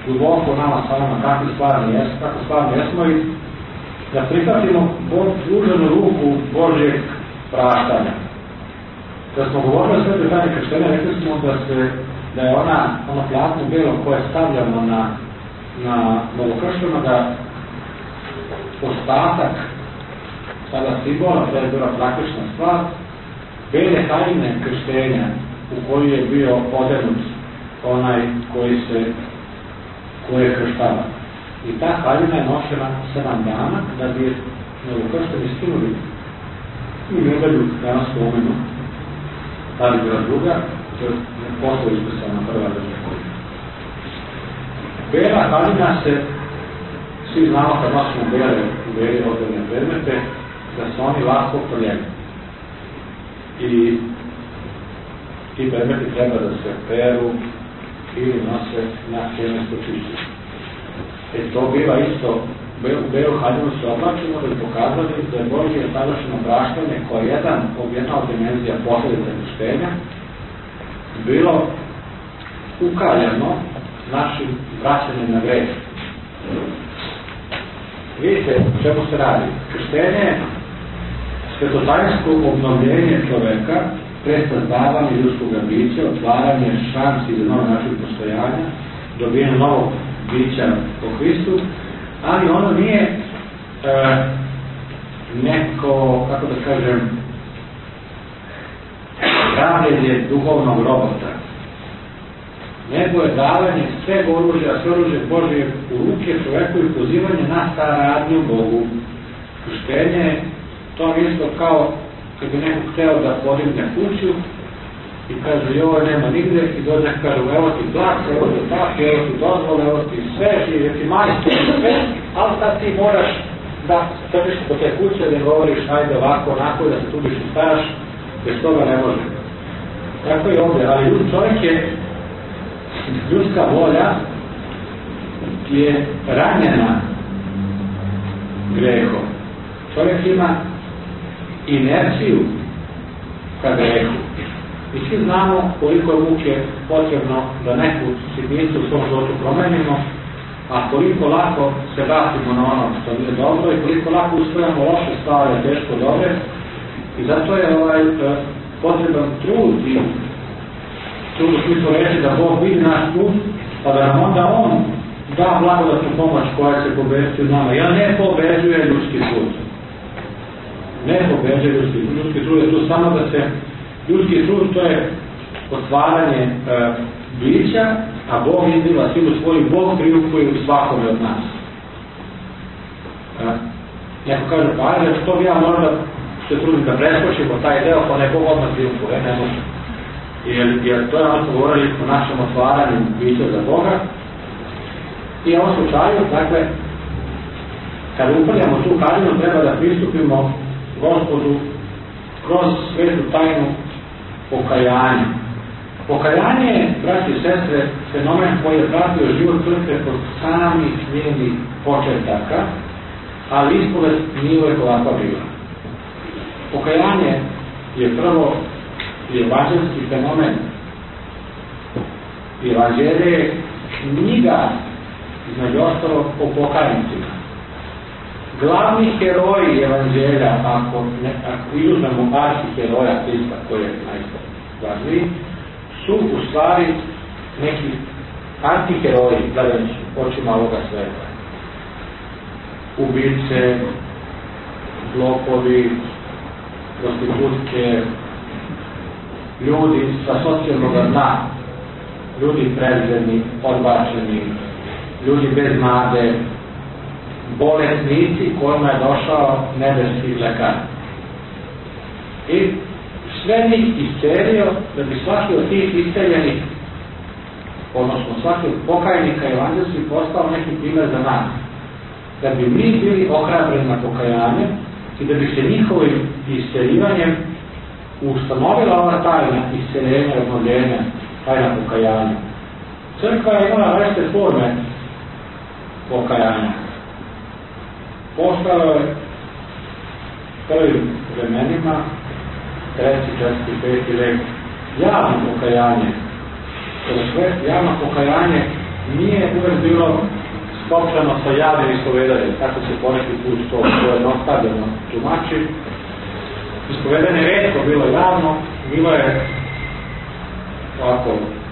duboko nama samima kakvi stvarno jesmo i da prihvatimo pruženu ruku Božjeg praštanja. Kad smo govorili o Svetoj tajni krštenja, rekli smo da je ono platno belo koje stavljamo na novokršteno, da ostatak sada simbola, to je bila praktična stvar, bele haljine krštenja u koju je bio odenut onaj koji je krštava. I ta haljina je nošena 7 dana da bi novokršteni skinuli i medalju danas spomenu. Da li bila druga, to je posle ispisana prva država. Bela haljina se, svi znamo kad nosimo bele odredne predmete, da se oni lako prljeni. I ti predmeti treba da se peru ili nose na kemijsko čišćenje. To biva isto, belu haljinu se oblačimo da bi pokazali da je Božje savršeno praštanje koje je jedna od dimenzija posljedica krštenja bilo ukaljeno našim vraćanjem na greh. Vidite o čemu se radi. Krštenje je svetotajnsko obnovljenje čoveka, presazdavanje ljudskog bića, otvaranje šansi za novi način postojanja, dobijanje novog bića po Hristu, ali ono nije neko, kako da kažem, rabljenje duhovnog robota, nego je davanje sve oružje Božje u ruke čoveku i pozivanje na saradnju Bogu. Krštenje je to isto kao kad bi neko hteo da podigne kuću i kaže joj nema nigde i dođe kaže evo ti plak, evo ti tak, evo ti dozvole, evo ti sve, evo ti majstor i sve, ali sad ti moraš da tržiš po te kuće, da govoriš ajde ovako, onako, da se tudiš i staraš, bez toga ne može. Tako je ovdje, ali čovjek je, ljudska volja je ranjena grehom. Čovjek ima inerciju ka grehu. I svi znamo koliko je muke potrebno da neku sitnicu u svom životu promenimo, a koliko lako se vratimo na ono što nije dobro i koliko lako usvojamo loše stvari, teško dobre. I zato je potreban trud i trud u smislu reći da Bog vidi naš trud, pa da nam onda On da blagodatnu pomoć koja se pobeđuje u nama. Ja ne pobeđuje ljudski trud. Ne pobeđuje ljudski trud je tu samo da se ljudski trud to je otvaranje bića, a Bog izdila silu svoju, Bog triumfuje u svakome od nas. Neko kaže, pa ajde, što bi ja možda se trudim da preskočimo taj deo, pa ne Bog odmah triumfuje, ne može. Jer to je ono što govorili o našem otvaranju bića za Boga. I u ovom slučaju, dakle, kada uprljamo tu haljinu, treba da pristupimo Gospodu kroz svetu tajnu pokajanja. Pokajanje je, braći i sestre, fenomen koji je pratio život crkve od samih njenih početaka, ali ispovest nije uvijek ovakva bila. Pokajanje je prvo evanđelski fenomen. Evanđelje je knjiga, između ostalog, o pokajnicima. Glavni heroji evanđelja, ako izuzmemo arhiheroja Hrista, koji je najvažniji, su u stvari neki antiheroji, gledajući očima ovoga sveta. Ubice, zlopovi, prostitutke, ljudi sa socijalnog dna, ljudi prezreni, odbačeni, ljudi bez nade, bolesnici kojima je došao nebeski lekar. I sve njih iscelio da bi svaki od tih isceljenih, odnosno svaki od pokajnika evanđelskih postao neki primjer za nas. Da bi mi bili ohrabreni na pokajanje i da bi se njihovim isceljivanjem ustanovila ova tajna isceljenja i obnovljenja, tajna pokajanja. Crkva je imala različite forme pokajanja. Postalo je prvim vremenima, 3., 4., 5. vek, javno pokajanje. Javno pokajanje nije uvek bilo skopčano sa javnim ispovedanjem, tako se poneki put to pojednostavljeno tumači. Ispovedanje je retko bilo javno, bilo je ovako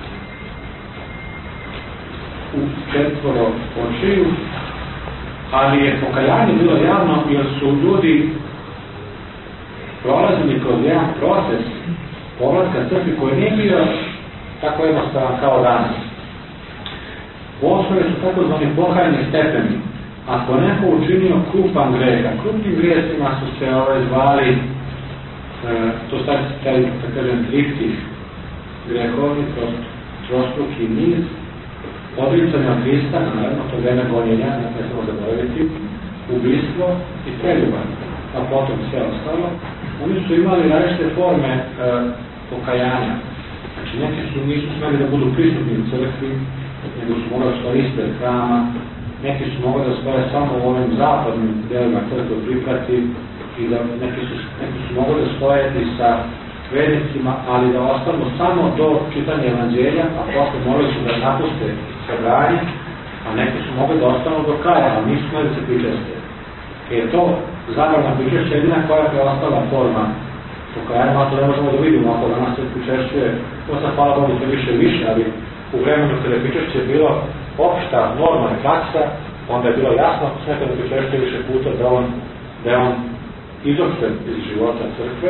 u četvoro očiju, ali je pokajanje bilo javno jer su ljudi prolazili kroz jedan proces povratka crkvi koji nije bio tako jednostavan kao danas. Postoje su takozvani pokajni stepeni. Ako neko učinio krupan greh, a krupnim grijesima su se zvali, to sad da kažem, triptih grehovi, trostruki niz, odricanje od Hrista, naravno, to vreme gonjenja, ne smemo zaboraviti, ubistvo i preljubav, a potom sve ostalo. Oni su imali različite forme pokajanja. Znači, neki nisu smeli da budu prisutni u crkvi, nego su mogli da stoje ispred hrama, neki su mogli da stoje samo u ovim zapadnim delima crkve priprati i da neki su mogli da stoje i sa vernicima, ali da ostanu samo do čitanja evanđelja, a posle morali su da napuste sabranje, a neki su mogli da ostanu do kraja, ali nisu smeli da se pričeste. Jer to zabrana pričešća jedina koja je ostala forma pokajanja, a to ne možemo da vidimo ako da nas se pričešćuje, to sam hvala Bogu sve više i više, ali u vremenu kada je pričešće bilo opšta norma i praksa, onda je bilo jasno sve kada pričešćuje više puta da je on izopšten iz života crkve.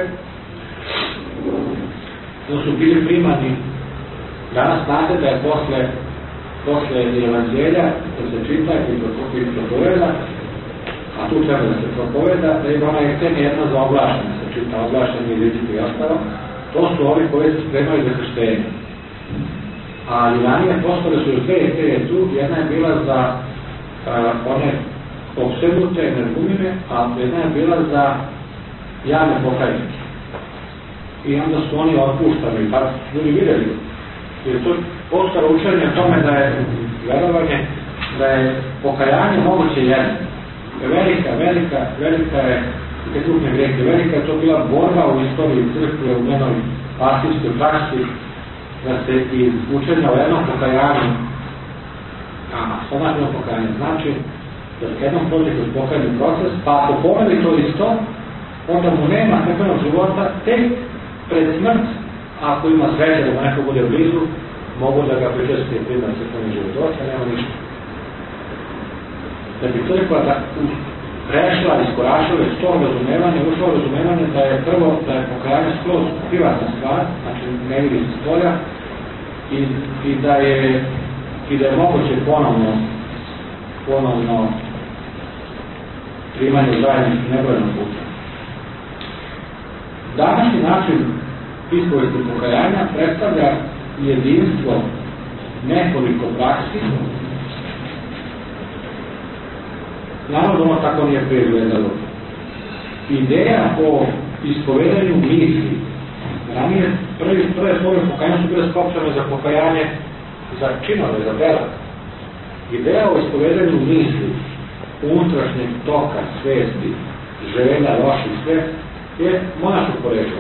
To su bili primani. Danas znate da je posle evanđelja, da se čita i propoveda, a tu treba da se propoveda, da je ona ekstremno jedna za oglašenje, se čita oglašenje i vidite i ostalo. To su ovi koji se spremaju za krštenje. Ali ranije postale su dve tu, jedna je bila za one opsednute energumine, a jedna je bila za javne pokajnike. I onda su oni otpuštani, pa su ljudi vidjeli. Jer to postalo učenje o tome da je verovanje, da je pokajanje moguće jedno. Velika je te krupne grehe. Velika je to bila borba u istoriji crkve, u njenoj pastirskoj praksi, da se iz učenja o jednom pokajanju, a sonačno pokajanje znači da se jednom prođe kroz pokajni proces, pa ako pomeli to isto, onda mu nema nekog života, tek pred smrt, ako ima sreće da mu neko bude blizu, mogu da ga pričesti primjer crkveni život, a nema ništa. Da bi crkva prešla, iskorašila iz tog razumevanja, ušla razumevanje da je prvo, da je pokajanje skroz privatna stvar, znači ne vidi se stolja, i da je moguće ponovno primanje zajednički nebojnog puta. Današnji način ispovesti pokajanja predstavlja jedinstvo nekoliko praksi. Naravno, ono tako nije prije gledalo. Ideja o ispovedanju misli. Ranije prve forme pokajanja su bile skopčane za pokajanje, za činove, za dela. Ideja o ispovedanju misli, unutrašnjeg toka, svesti, želja, loših, sve, je monaškog porekla.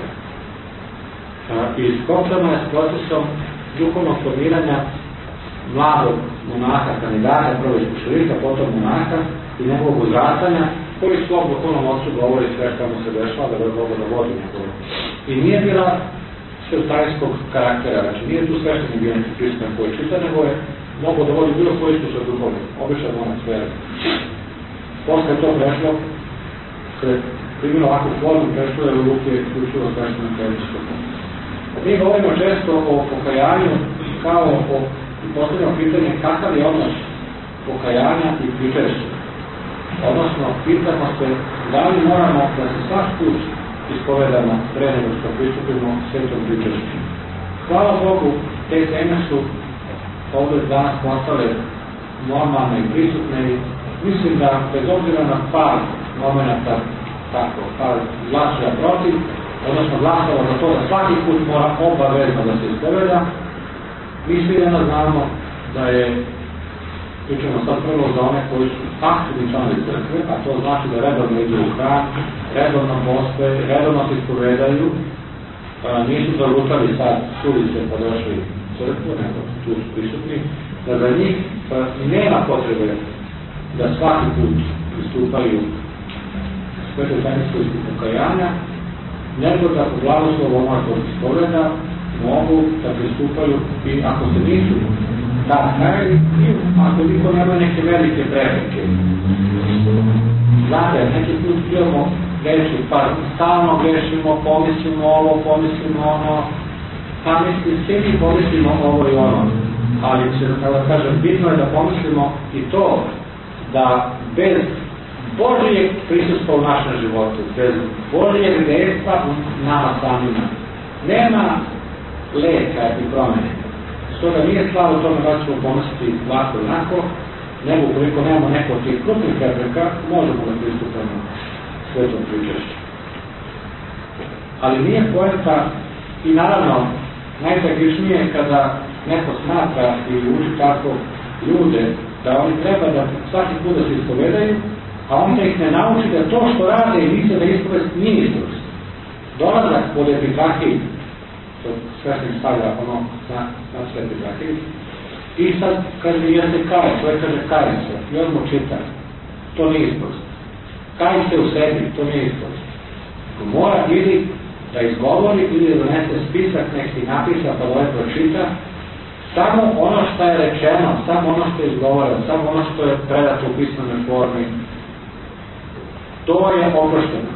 I skopčano je s procesom duhovnog formiranja mladog monaha, kandidata, prvo iskušenika, potom monaha i njegovog uzrastanja, koji svom duhovnom ocu govori sve što mu se dešava, da bi Bogu da vodi njegovo. I nije bila sveštajskog karaktera, znači nije tu svešteni bio neki prisutan koji čita, nego je mogo da vodi bilo koji iskušao duhovno, običan monac vera. Posle to prešlo, kada je primilo ovakvu formu, prešlo je u ruke uključivo sveštenog kredičkog. Mi govorimo često o pokajanju kao o postavljamo pitanje kakav je odnos pokajanja i pričešća. Odnosno, pitamo se da li moramo da se svaki put ispovedamo pre nego što pristupimo svetom pričešću. Hvala Bogu, te teme su ovdje danas postale normalne i prisutne i mislim da bez obzira na par momenta tako, par glasova protiv, odnosno glasova za to da svaki put mora obavezno da se ispoveda, mi svi danas znamo da je, pričamo sad prvo za one koji su aktivni članovi crkve, a to znači da redovno idu u hram, redovno poste, redovno se ispovedaju, nisu zalutali sad sulice pa došli u crkvu, nego tu su prisutni, da za njih nema potrebe da svaki put pristupaju svetoj tajni svojstvu pokajanja, nego da u blagoslovu onog ispoveda mogu da pristupaju i ako se nisu da kajali, ako niko nema neke velike prepreke. Znate, neki put čujemo reći, pa stalno grešimo, pomislimo ovo, pomislimo ono, pa svi mi pomislimo ovo i ono, ali kada kažem, bitno je da pomislimo i to, da bez Božijeg prisustva u našem životu, bez Božijeg dejstva u nama samima, nema leka i promene. Stoga nije stvar u tome da ćemo pomisliti ovako i onako, nego ukoliko nemamo neko od tih krupnih prepreka, možemo da pristupamo svetom pričešću. Ali nije poenta i naravno najtragičnije je kada neko smatra ili uči tako ljude da oni treba da svaki put da se ispovedaju, a onda ih ne nauči da to što rade i misle da ispovest nije ispovest. Dolazak pod epitrahiji, to svesnik stavlja ono na sve epitrahiji, i sad kaže ja se kaje, čovjek kaže kaje se, i on mu čita, to nije ispovest. Kaje se u sebi, to nije ispovest. Mora ili da izgovori ili da donese spisak neki napisa pa da pročita samo ono što je rečeno, samo ono što je izgovoreno, samo ono što je predato u pismenoj formi. To je oprošteno.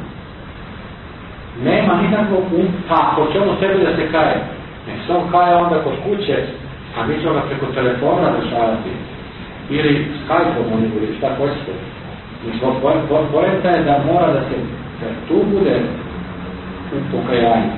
Nema nikakvog ako ćemo sebi da se kaje. Ne samo kaje onda kod kuće, a mi ćemo ga preko telefona rešavati. Ili Skype-om ili šta hoćete. Poenta je da mora da se tu bude u pokajanju.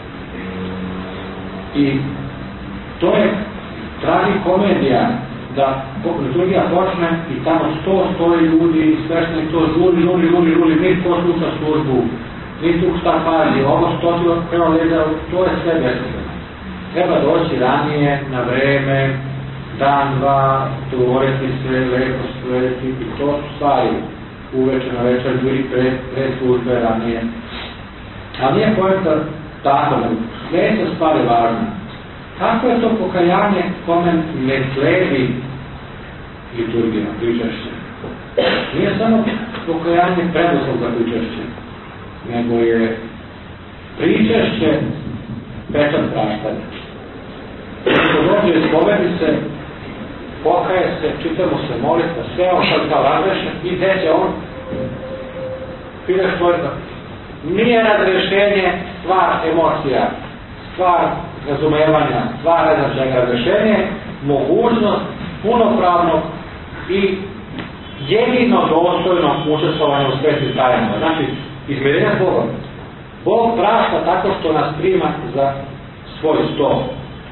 I to je tragikomedija da liturgija počne i tamo 100 ljudi, sveštenik to žuri, niko sluša službu, ni tu šta pazi, ovo što ti treba leda, to je sve besmisleno. Treba doći ranije, na vreme, dan, dva, dogovoriti se, lepo slediti i to su stvari uveče na večer, ljudi pre službe ranije. Ali nije poenta tako, sljedeća stvar je važna. Kako je to pokajanje kome ne sledi liturgija, pričešće? Nije samo pokajanje preduslov za pričešće, nego je pričešće pečat praštanja. Ko dođe ispovedi se, pokaje se, čitamo se molitva, sve on sad kao razrešen i gde će on? Pitaš tvojka. Nije razrešenje stvar emocija, stvar razumevanja, stvar razrešenje, mogućnost punopravnog i jedino dostojnog učestvovanja u svetim tajnama. Znači, izmirenja s Bogom. Bog prašta tako što nas prima za svoj sto.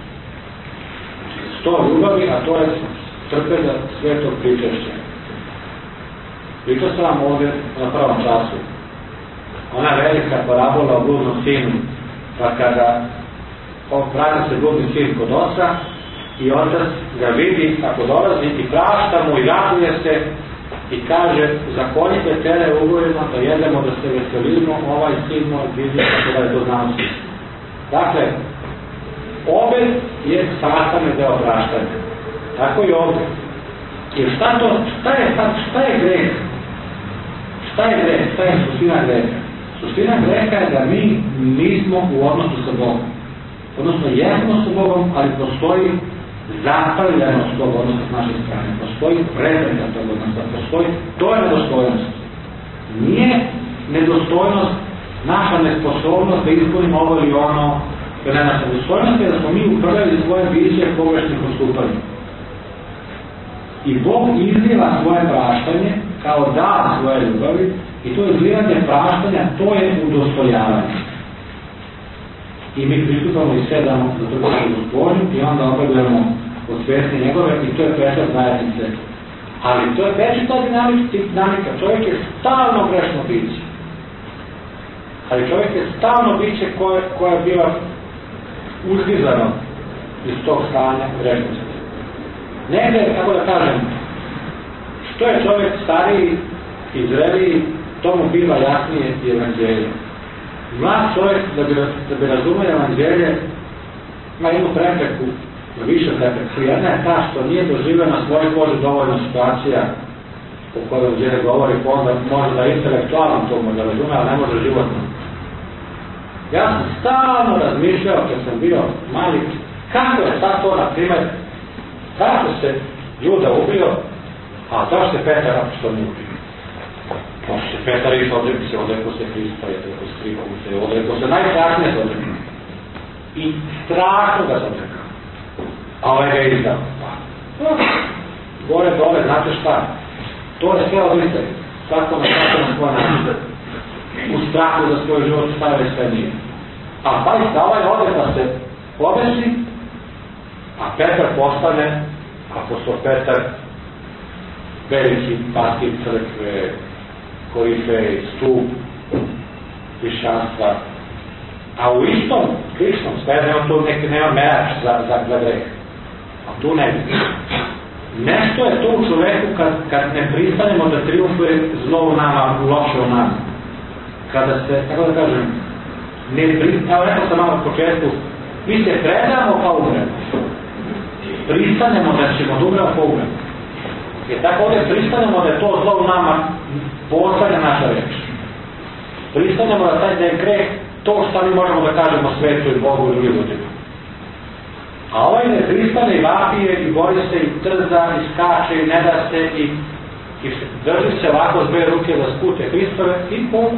Sto ljubavi, a to je trpeza svetog pričešća. Pričao sam vam ovdje na prvom času. Ona velika parabola o bludnom sinu, pa kada vrati se bludni sin kod oca i otac ga vidi kako dolazi i prašta mu i raduje se i kaže zakonite tele ugojeno da jedemo da se veselimo, ovaj sin moj vidi kako da je to znamo svi. Dakle, obed je sastavni deo praštanja. Tako i ovdje. Jer šta je greh? Šta je greh? Šta je suština greha? Suština greha je da mi nismo u odnosu sa Bogom. Odnosno, jesmo sa Bogom, ali postoji zapravljenost tog odnosa s naše strane. Postoji prepreka tog odnosa. Postoji, to je nedostojnost. Nije nedostojnost naša nesposobnost da ispunimo ovo ili ono. Jer ne naša nedostojnost je da smo mi upravljali svoje biće pogrešnim postupanjem. I Bog izliva svoje praštanje kao dar svoje ljubavi i to izlivanje praštanja, to je udostojavanje. I mi pristupamo i sedamo za trgovačku Gospodnju i onda obavljamo od svjesni njegove i to je pečat zajednice. Ali to je već ta dinamika. Čovjek je stalno grešno biće. Ali čovjek je stalno biće koje biva uzdizano iz tog stanja grešnosti. Negde, kako da kažem, što je čovjek stariji i zreliji, to mu biva jasnije i evanđelje. Mlad čovjek, da bi razumio evanđelje, ima jednu prepreku, na više stepen. Jedna je ta što nije doživio na svojoj koži dovoljno situacija o kojoj gdje govori, onda može da intelektualno to može razume, ali ne može životno. Ja sam stalno razmišljao kad sam bio mali, kako je sad to, na primjer, kako se Juda ubio, a zašto se Petar što ne ubio? Kako se Petar išao odrekao se Hrista, odrekao se najstrašnije se odrekao. I strašno ga se odrekao. A ovaj ga je izdao. Gore dole, znate šta? To je sve odlice. Svako na svoj način. U strahu za svoj život stavio sve nije. A pazite, ovaj ode pa se obesi, a Petar postane, apostol Petar, veliki pastir crkve, korifej, stup hrišćanstva. A u istom Hristom svetu tu nema merač za greh. A tu ne bi. Nešto je to u čoveku kad ne pristanemo da triumfuje zlo u nama, loše u nama. Kada se, tako da kažem, evo rekao sam malo u početku, mi se predamo kao umremo. Pristanemo da ćemo da umremo kao umremo. Jer tako ovdje pristanemo da je to zlo u nama poslednja naša reč. Pristanemo da je greh to što mi možemo da kažemo svetu i Bogu i drugim ljudima. A ovaj ne pristane i vapije i bori se i trza i skače i ne da se i drži se ovako s dve ruke da skute Hristove i po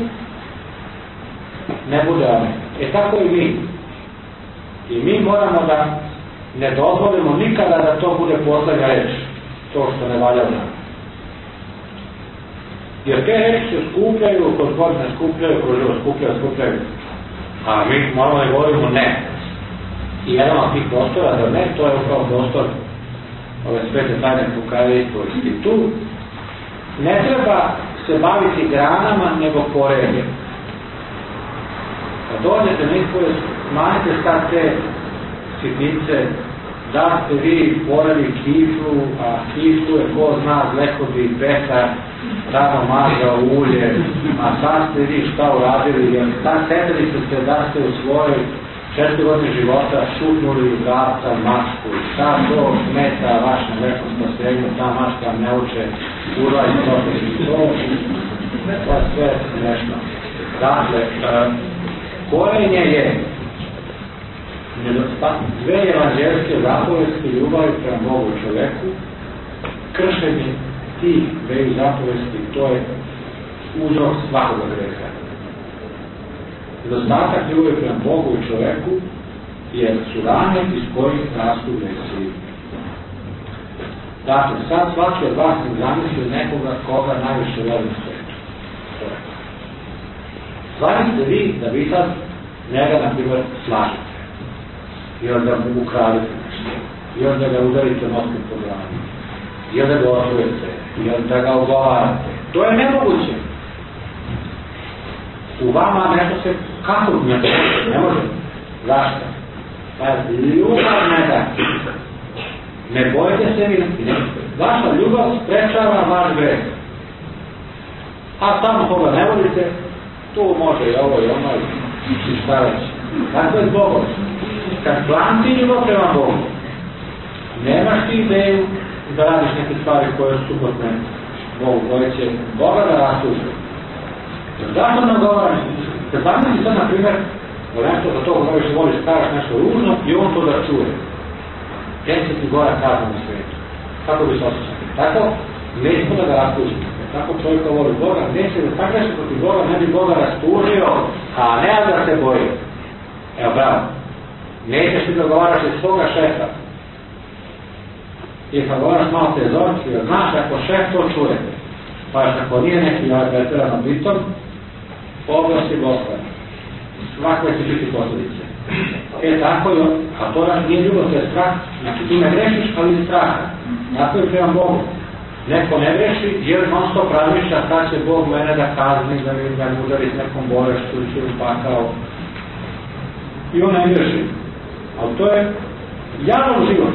ne bude amen. Tako i mi. I mi moramo da ne dozvolimo nikada da to bude poslednja reč. To što ne valja u nama. Jer te reči se skupljaju, kod god ne skupljaju, kroz život skupljaju. A mi moramo da govorimo ne. I jedan od tih prostora da ne, to je upravo prostor ove svete tajne pokajstva. I tu ne treba se baviti granama, nego korenjem. Kad dođete nekoj, smanjite sad te sitnice, da ste vi porali kiflu, a kiflu je ko zna zlekodi pekar, tamo mazao ulje, a sad ste vi šta uradili, jer sad setili ste da ste u svojoj 4 godine života šutnuli u gavca mačku, šta to smeta vašem vekom spasenju, ta mačka ne uče urla i to je sve smešno. Dakle, korenje je dve evanđelske zapovesti ljubavi prema Bogu i čoveku, kršenje tih dveju zapovesti, to je uzrok svakoga greha. Nedostatak ljubavi prema Bogu i čoveku je su rane iz kojih rastu gresi. Dakle, sad svaki od vas ne zamisli nekoga koga najviše voli na svetu. Zamislite vi da vi sad njega, na primjer, slažete. I onda mu ukradete nešto. I onda ga udarite noskom po glavi. I onda ga otrujete. I onda ga ogovarate. To je nemoguće. U vama nešto se kako ne može. Zašto? Pa ljubav ne da. Ne bojte se mi. Vaša ljubav sprečava vaš greh. A samo koga ne volite, tu može i ovo i ono i šta već. Tako je Bogom. Kad planti ljubav prema Bogu, nemaš ti ideju da radiš neke stvari koje su suprotne Bogu, koje će Boga da rastuže. Zašto nam govorim? Kad zamisli sad, na primjer, o nešto za to govoriš da voliš kažeš nešto ružno i on to da čuje. Gdje će ti gora kazna na svijetu? Kako bi se osjećali? Tako, nećemo da ga rastužimo. Tako čovjeka voli Boga, neće da sagreši protiv Boga, ne bi Boga rastužio, a ne da se boji. Evo, bravo. Nećeš ti dogovaraš iz svoga šefa. I kad govaraš malo te zorci, znaš ako šef to čuje, pa ako nije neki veterano bitom, oglasi Gospoda. Svakve će biti posljedice. Tako je, a to nije ljubav, to je strah. Znači ti ne grešiš, ali iz straha. Tako je prema Bogu. Neko ne greši, jer on sto razmišlja kada će Bog mene da kazni, da mi udari s nekom bolešću, će upakao. I on ne greši. Ali to je jadan život.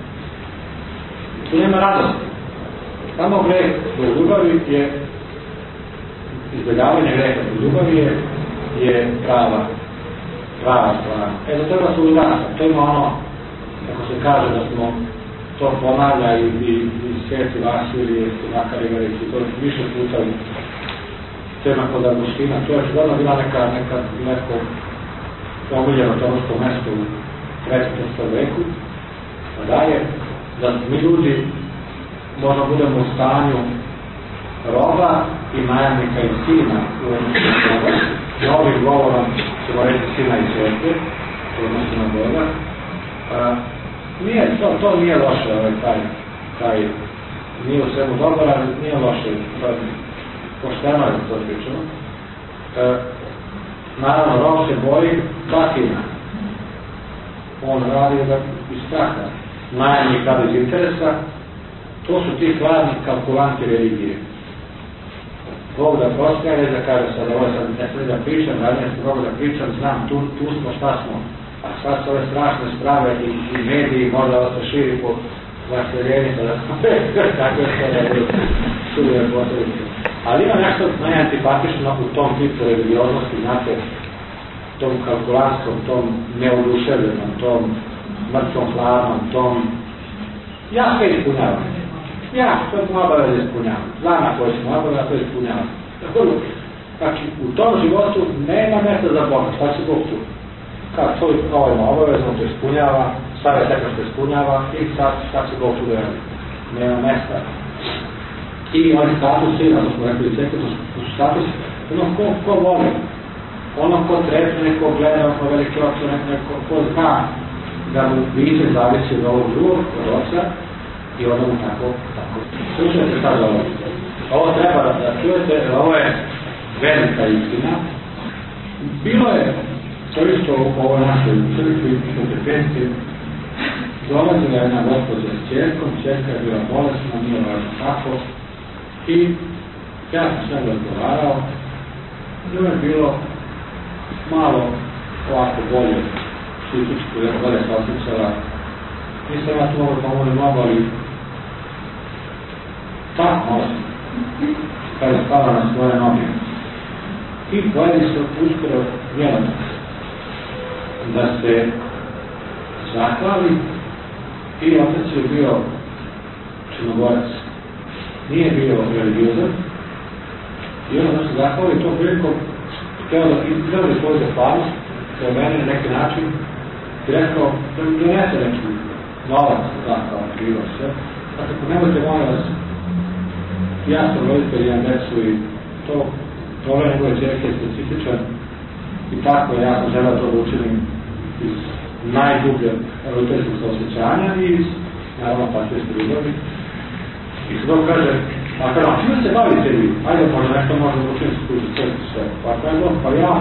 Tu nema radosti. Samo greh do ljubavi je izbjegavanje greha. Do ljubavi je prava stvar. Za treba se uzrasta. To ima ono ako se kaže da smo to ponavlja i Sveti Vasilije, Makarivari, i to više puta tema kod Agustina, to je stvarno bila neko omiljeno teološko mesto u 3. veku, a dalje, da mi ljudi možda budemo u stanju roba i najamnika i sina u odnosu na Boga, i ovim govorom ćemo reći sina i svete, u odnosu na Boga. To nije loše, taj nije u svemu dobro, ali nije loše, pošteno je to pričano. Naravno, rob se boji batina. On radi iz straha. Najamnik radi iz interesa. To su ti hladni kalkulanti religije. Bog da proskaje, da kaže sad, ovo sad ne sve da pričam, radnje se Bog da pričam, znam, tu smo, šta smo. A sad su ove strašne sprave i mediji, možda ovo se širi po vaseljenica, da smo tako je sve da je sudije posljedice. Ali ima nešto najantipatično u tom tipu religioznosti, znate, tom kalkulanskom, tom neoduševljenom, tom mrtvom hladnom, tom ja sve ispunjavam. Ja, to je obaveza ispunjavam. Znam na koje smo obaveza, to ispunjavam. Znači, u tom životu nema mjesta za Boga, šta će Bog tu? Kad to ima obavezno, to ispunjava, stave teka što ispunjava i šta će Bog tu da radi? Nema mjesta. I oni statusi, ono smo rekli, to su statusi, ono ko voli, ono ko trepne, ko gleda, ko veliki oči, neko ko zna da mu biće zavisi od ovog drugog, od oca, i ono mu tako. Slušajte sad ovo treba da čujete, ovo je velika istina. Bilo je, to isto u ovoj našoj crkvi, u Tepenci, dolazila jedna gospođa s čerkom, čerka je bila bolesna, nije važno kako, i ja sam sve razgovarao, njoj je bilo malo ovako bolje, psihičko, jer bolje se osjećala. Nisam ja tu ovo pomoći mnogo, ali tako malo sam, kada je stala na svoje noge. I pojeli se uskoro vjerom da se zahvali i otac je bio Črnogorac. Nije bio religiozan i onda se zahvali to prilikom htio da izgleda svoju zahvalnost za mene na neki način i rekao da mi donese neki novac zahvala krivo sve. Dakle, ako nemojte molim vas, ja sam roditelj, imam decu i to ove njegove čerke je specifičan i tako ja sam želeo to da učinim iz najdublje roditeljskog osjećanja i iz naravno patrijarske ljubavi. I se to kaže, a kada čime se bavite vi? Ajde, možda nešto možda učiniti skući crkvi sve. Pa kaže, pa ja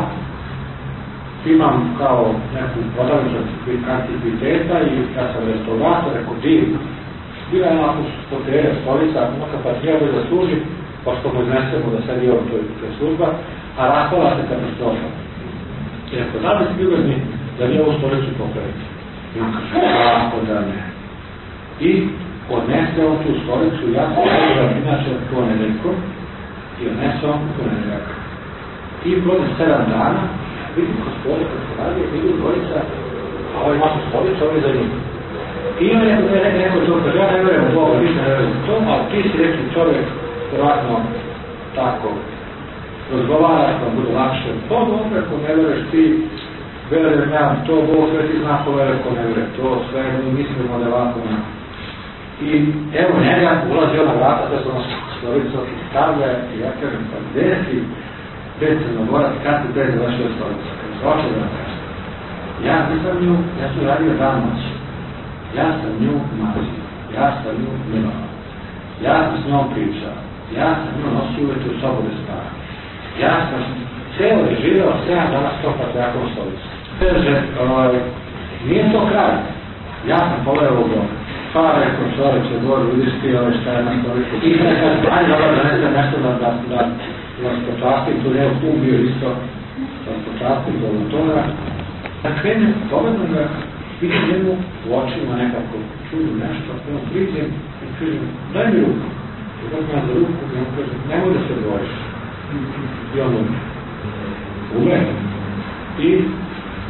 imam kao neku prodavnicu antikviteta i ja sam restaurator, rekao divno. Bila je onako fotelja, stolica, neka patrijarka da služi, pa što mu iznesemo da sad je ovo to je služba, a raspala se katastrofa. I rekao, da li si bio mi da nije ovu stolicu popraviti? I on kaže, kako da ne. I odnese on tu stolicu, ja sam održao inače ponedeljkom i odnese on ponedeljaka. I prođe 7 dana, vidim gospode kad se radi, vidim dvojica, a ovaj ima stolicu, ovaj za njim. I on je neko to kaže, ja ne vjerujem u Boga, nisam ne vjerujem u to, ali ti si rekli čovjek, vjerojatno tako razgovaraš, pa bude lakše. To dobro, ako ne vjeruješ ti, vjerujem ja, to Bog sve ti zna ko vjeruje, ko ne vjeruje, to sve mi mislimo da je ovako na. I evo njega ulazi ona vrata, sve su ono stolicu i stavlja i ja kažem, pa gdje si, gdje si Crnogorac, kad ti gdje završio stolicu? Kad se oče da kažem. Ja nisam nju, ja sam radio dan noć. Ja sam nju mazio, ja sam nju milovao. Ja sam s njom pričao, ja sam nju nosio uvijek u sobu da spava. Ja sam celo živeo 7 dana stopat jakom stolicu. Kaže, nije to kraj. Ja sam pogledao u Boga. Pa rekao čovječe, Bože, vidiš ti ove šta je na stolicu. I kaže, ajde dobro da ne znam nešto da nas počastim, tu je tu bio isto, da nas počastim do toga. Da krenem, pogledam ga, vidim njemu u očima nekako, čuju nešto, ono priđem i kažem, daj mi ruku. I dok me za ruku i on kaže, nemoj da se bojiš. I on umre. I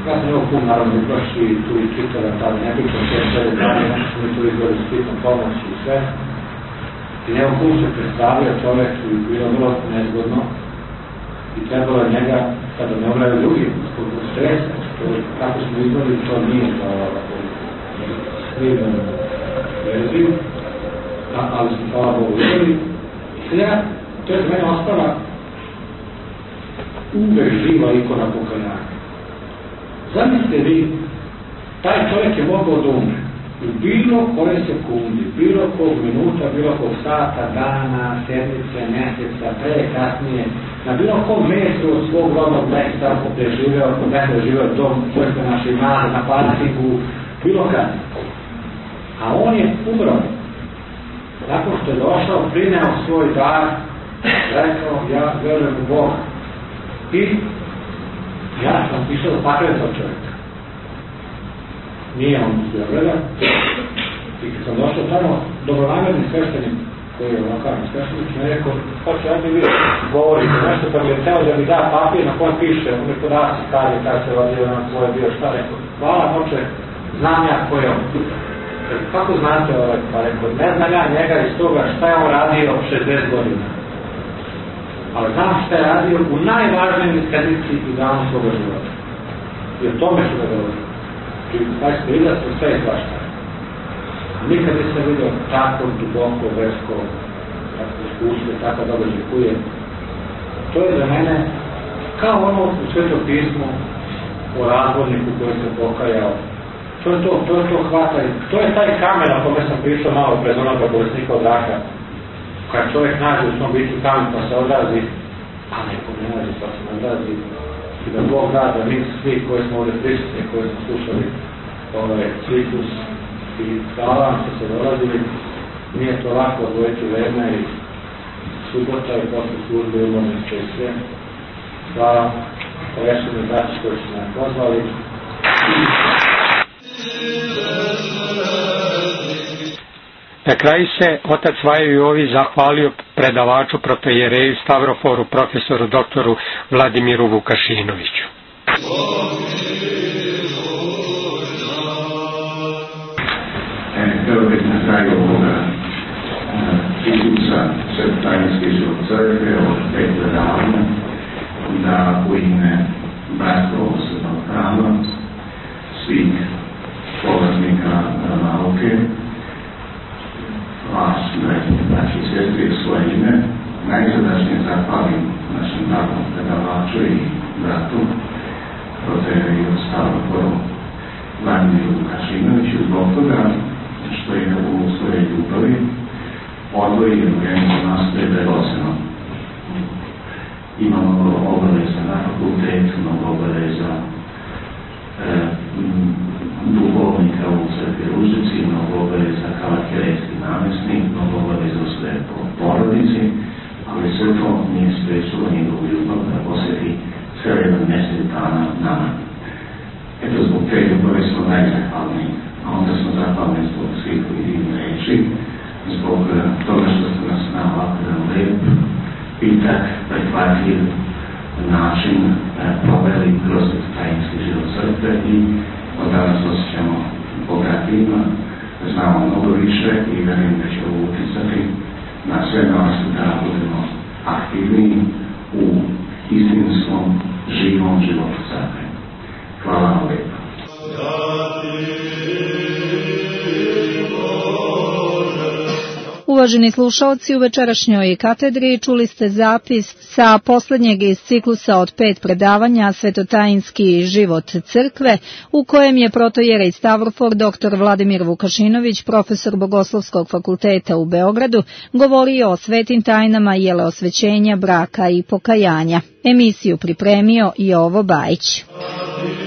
Ja sam njegov kum, naravno, prošli tu i čitala, tada ne pričam sve detalje, nešto smo mi tu izgledali s hitnom pomoći i sve. I njegov kum se predstavio čovek i bilo vrlo nezgodno i trebalo je njega, kada ne umraju drugi, zbog stresa, kako smo izgledali, to nije kao skrivenu verziju, ali smo hvala Bogu izgledali. I sada, to je za mene ostala uvek živa ikona pokajanja. Zamislite vi, taj čovjek je mogao da umre u bilo koje sekundi, bilo kog minuta, bilo kog sata, dana, sedmice, mjeseca, pre, kasnije, na bilo kom mjestu od svog rodnog mjesta, gdje je živeo, kod nekada je živeo dom, čovjeka naše imane, na Pacifiku, bilo kad. A on je umro. Nakon što je došao, prineo svoj dar, rekao, ja verujem u Boga. I ja sam išao da pakretam tog čovjeka. Nije on iz Beograda. I kad sam došao tamo, dobronamerni sveštenik, koji je lokalni sveštenik, mi je rekao, hoće ja mi vidjeti, govorite nešto, pa mi je teo da mi da papir na kojem piše, on mi podaci kada se rodio na svoje bio, šta rekao. Hvala, moče, znam ja ko je on. Kako znate ovaj, pa rekao, ne znam ja njega iz toga šta je on radio 60 godina. Ali znam šta je radio u najvažnijoj iskaznici i danu svoga života. I o tome što ga govori. I taj ste vidio sam sve i svašta. Nikad nisam vidio tako duboko, versko, tako iskustvo, tako događaj koji je. To je za mene kao ono u Svetom pismu o razvodniku koji se pokajao. To je to hvatanje. To je taj kamen na kome sam pričao malo pred onoga bolesnika od raka. Kad čovjek nađe u svom biću kamen pa se odrazi, a neko ne nađe pa se odrazi. I da Bog da, da mi svi koji smo ovdje prisutni, koji smo slušali ciklus i hvala vam što se dolazili, nije to lako odvojiti vreme i subota i posle službe umornice i sve. Hvala rešenim braći koji su nam pozvali. Na kraju se otac Vajo Jović zahvalio predavaču protojereju Stavroforu, profesoru doktoru Vladimiru Vukašinoviću. Htio bih na kraju ovoga ciklusa Svetotajinski život crkve od 5 predavanja da u ime Bratskog osrednog hrama svih polaznika nauke vas, braći i sestri, svoje ime najsrdačnije zahvalim našem dragom predavaču i bratu protojereju Stavroforu Vladimiru Vukašinoviću zbog toga što je u svojoj ljubavi odvojio vreme za nas predoseno. Imamo obaveza na fakultetu, mnogo obaveza duhovnika u crkvi Ružici, mnogo obaveza kao arhijerejski namjesnik, mnogo obaveza u svoje porodici, ali sve to nije sprečilo njegovu ljubav da posjeti sve jedan mjesec dana nama. Eto, zbog te ljubave smo najzahvalniji, a onda smo zahvalni zbog svih divnih reči, zbog toga što ste nas na ovakav lep, pitak, prihvatljiv način proveli kroz tajinski život crkve i od danas osjećamo bogatijima, znamo mnogo više i verujem da će ovo uticati na sve nas da budemo aktivni u istinskom, živom životu crkve. Hvala vam lijepo. Uvaženi slušalci, u večerašnjoj katedri čuli ste zapis sa posljednjeg iz ciklusa od 5 predavanja Svetotajinski život crkve, u kojem je protojerej Stavrofor dr. Vladimir Vukašinović, profesor Bogoslovskog fakulteta u Beogradu, govorio o svetim tajnama jeleosvećenja, braka i pokajanja. Emisiju pripremio Jovo Bajić.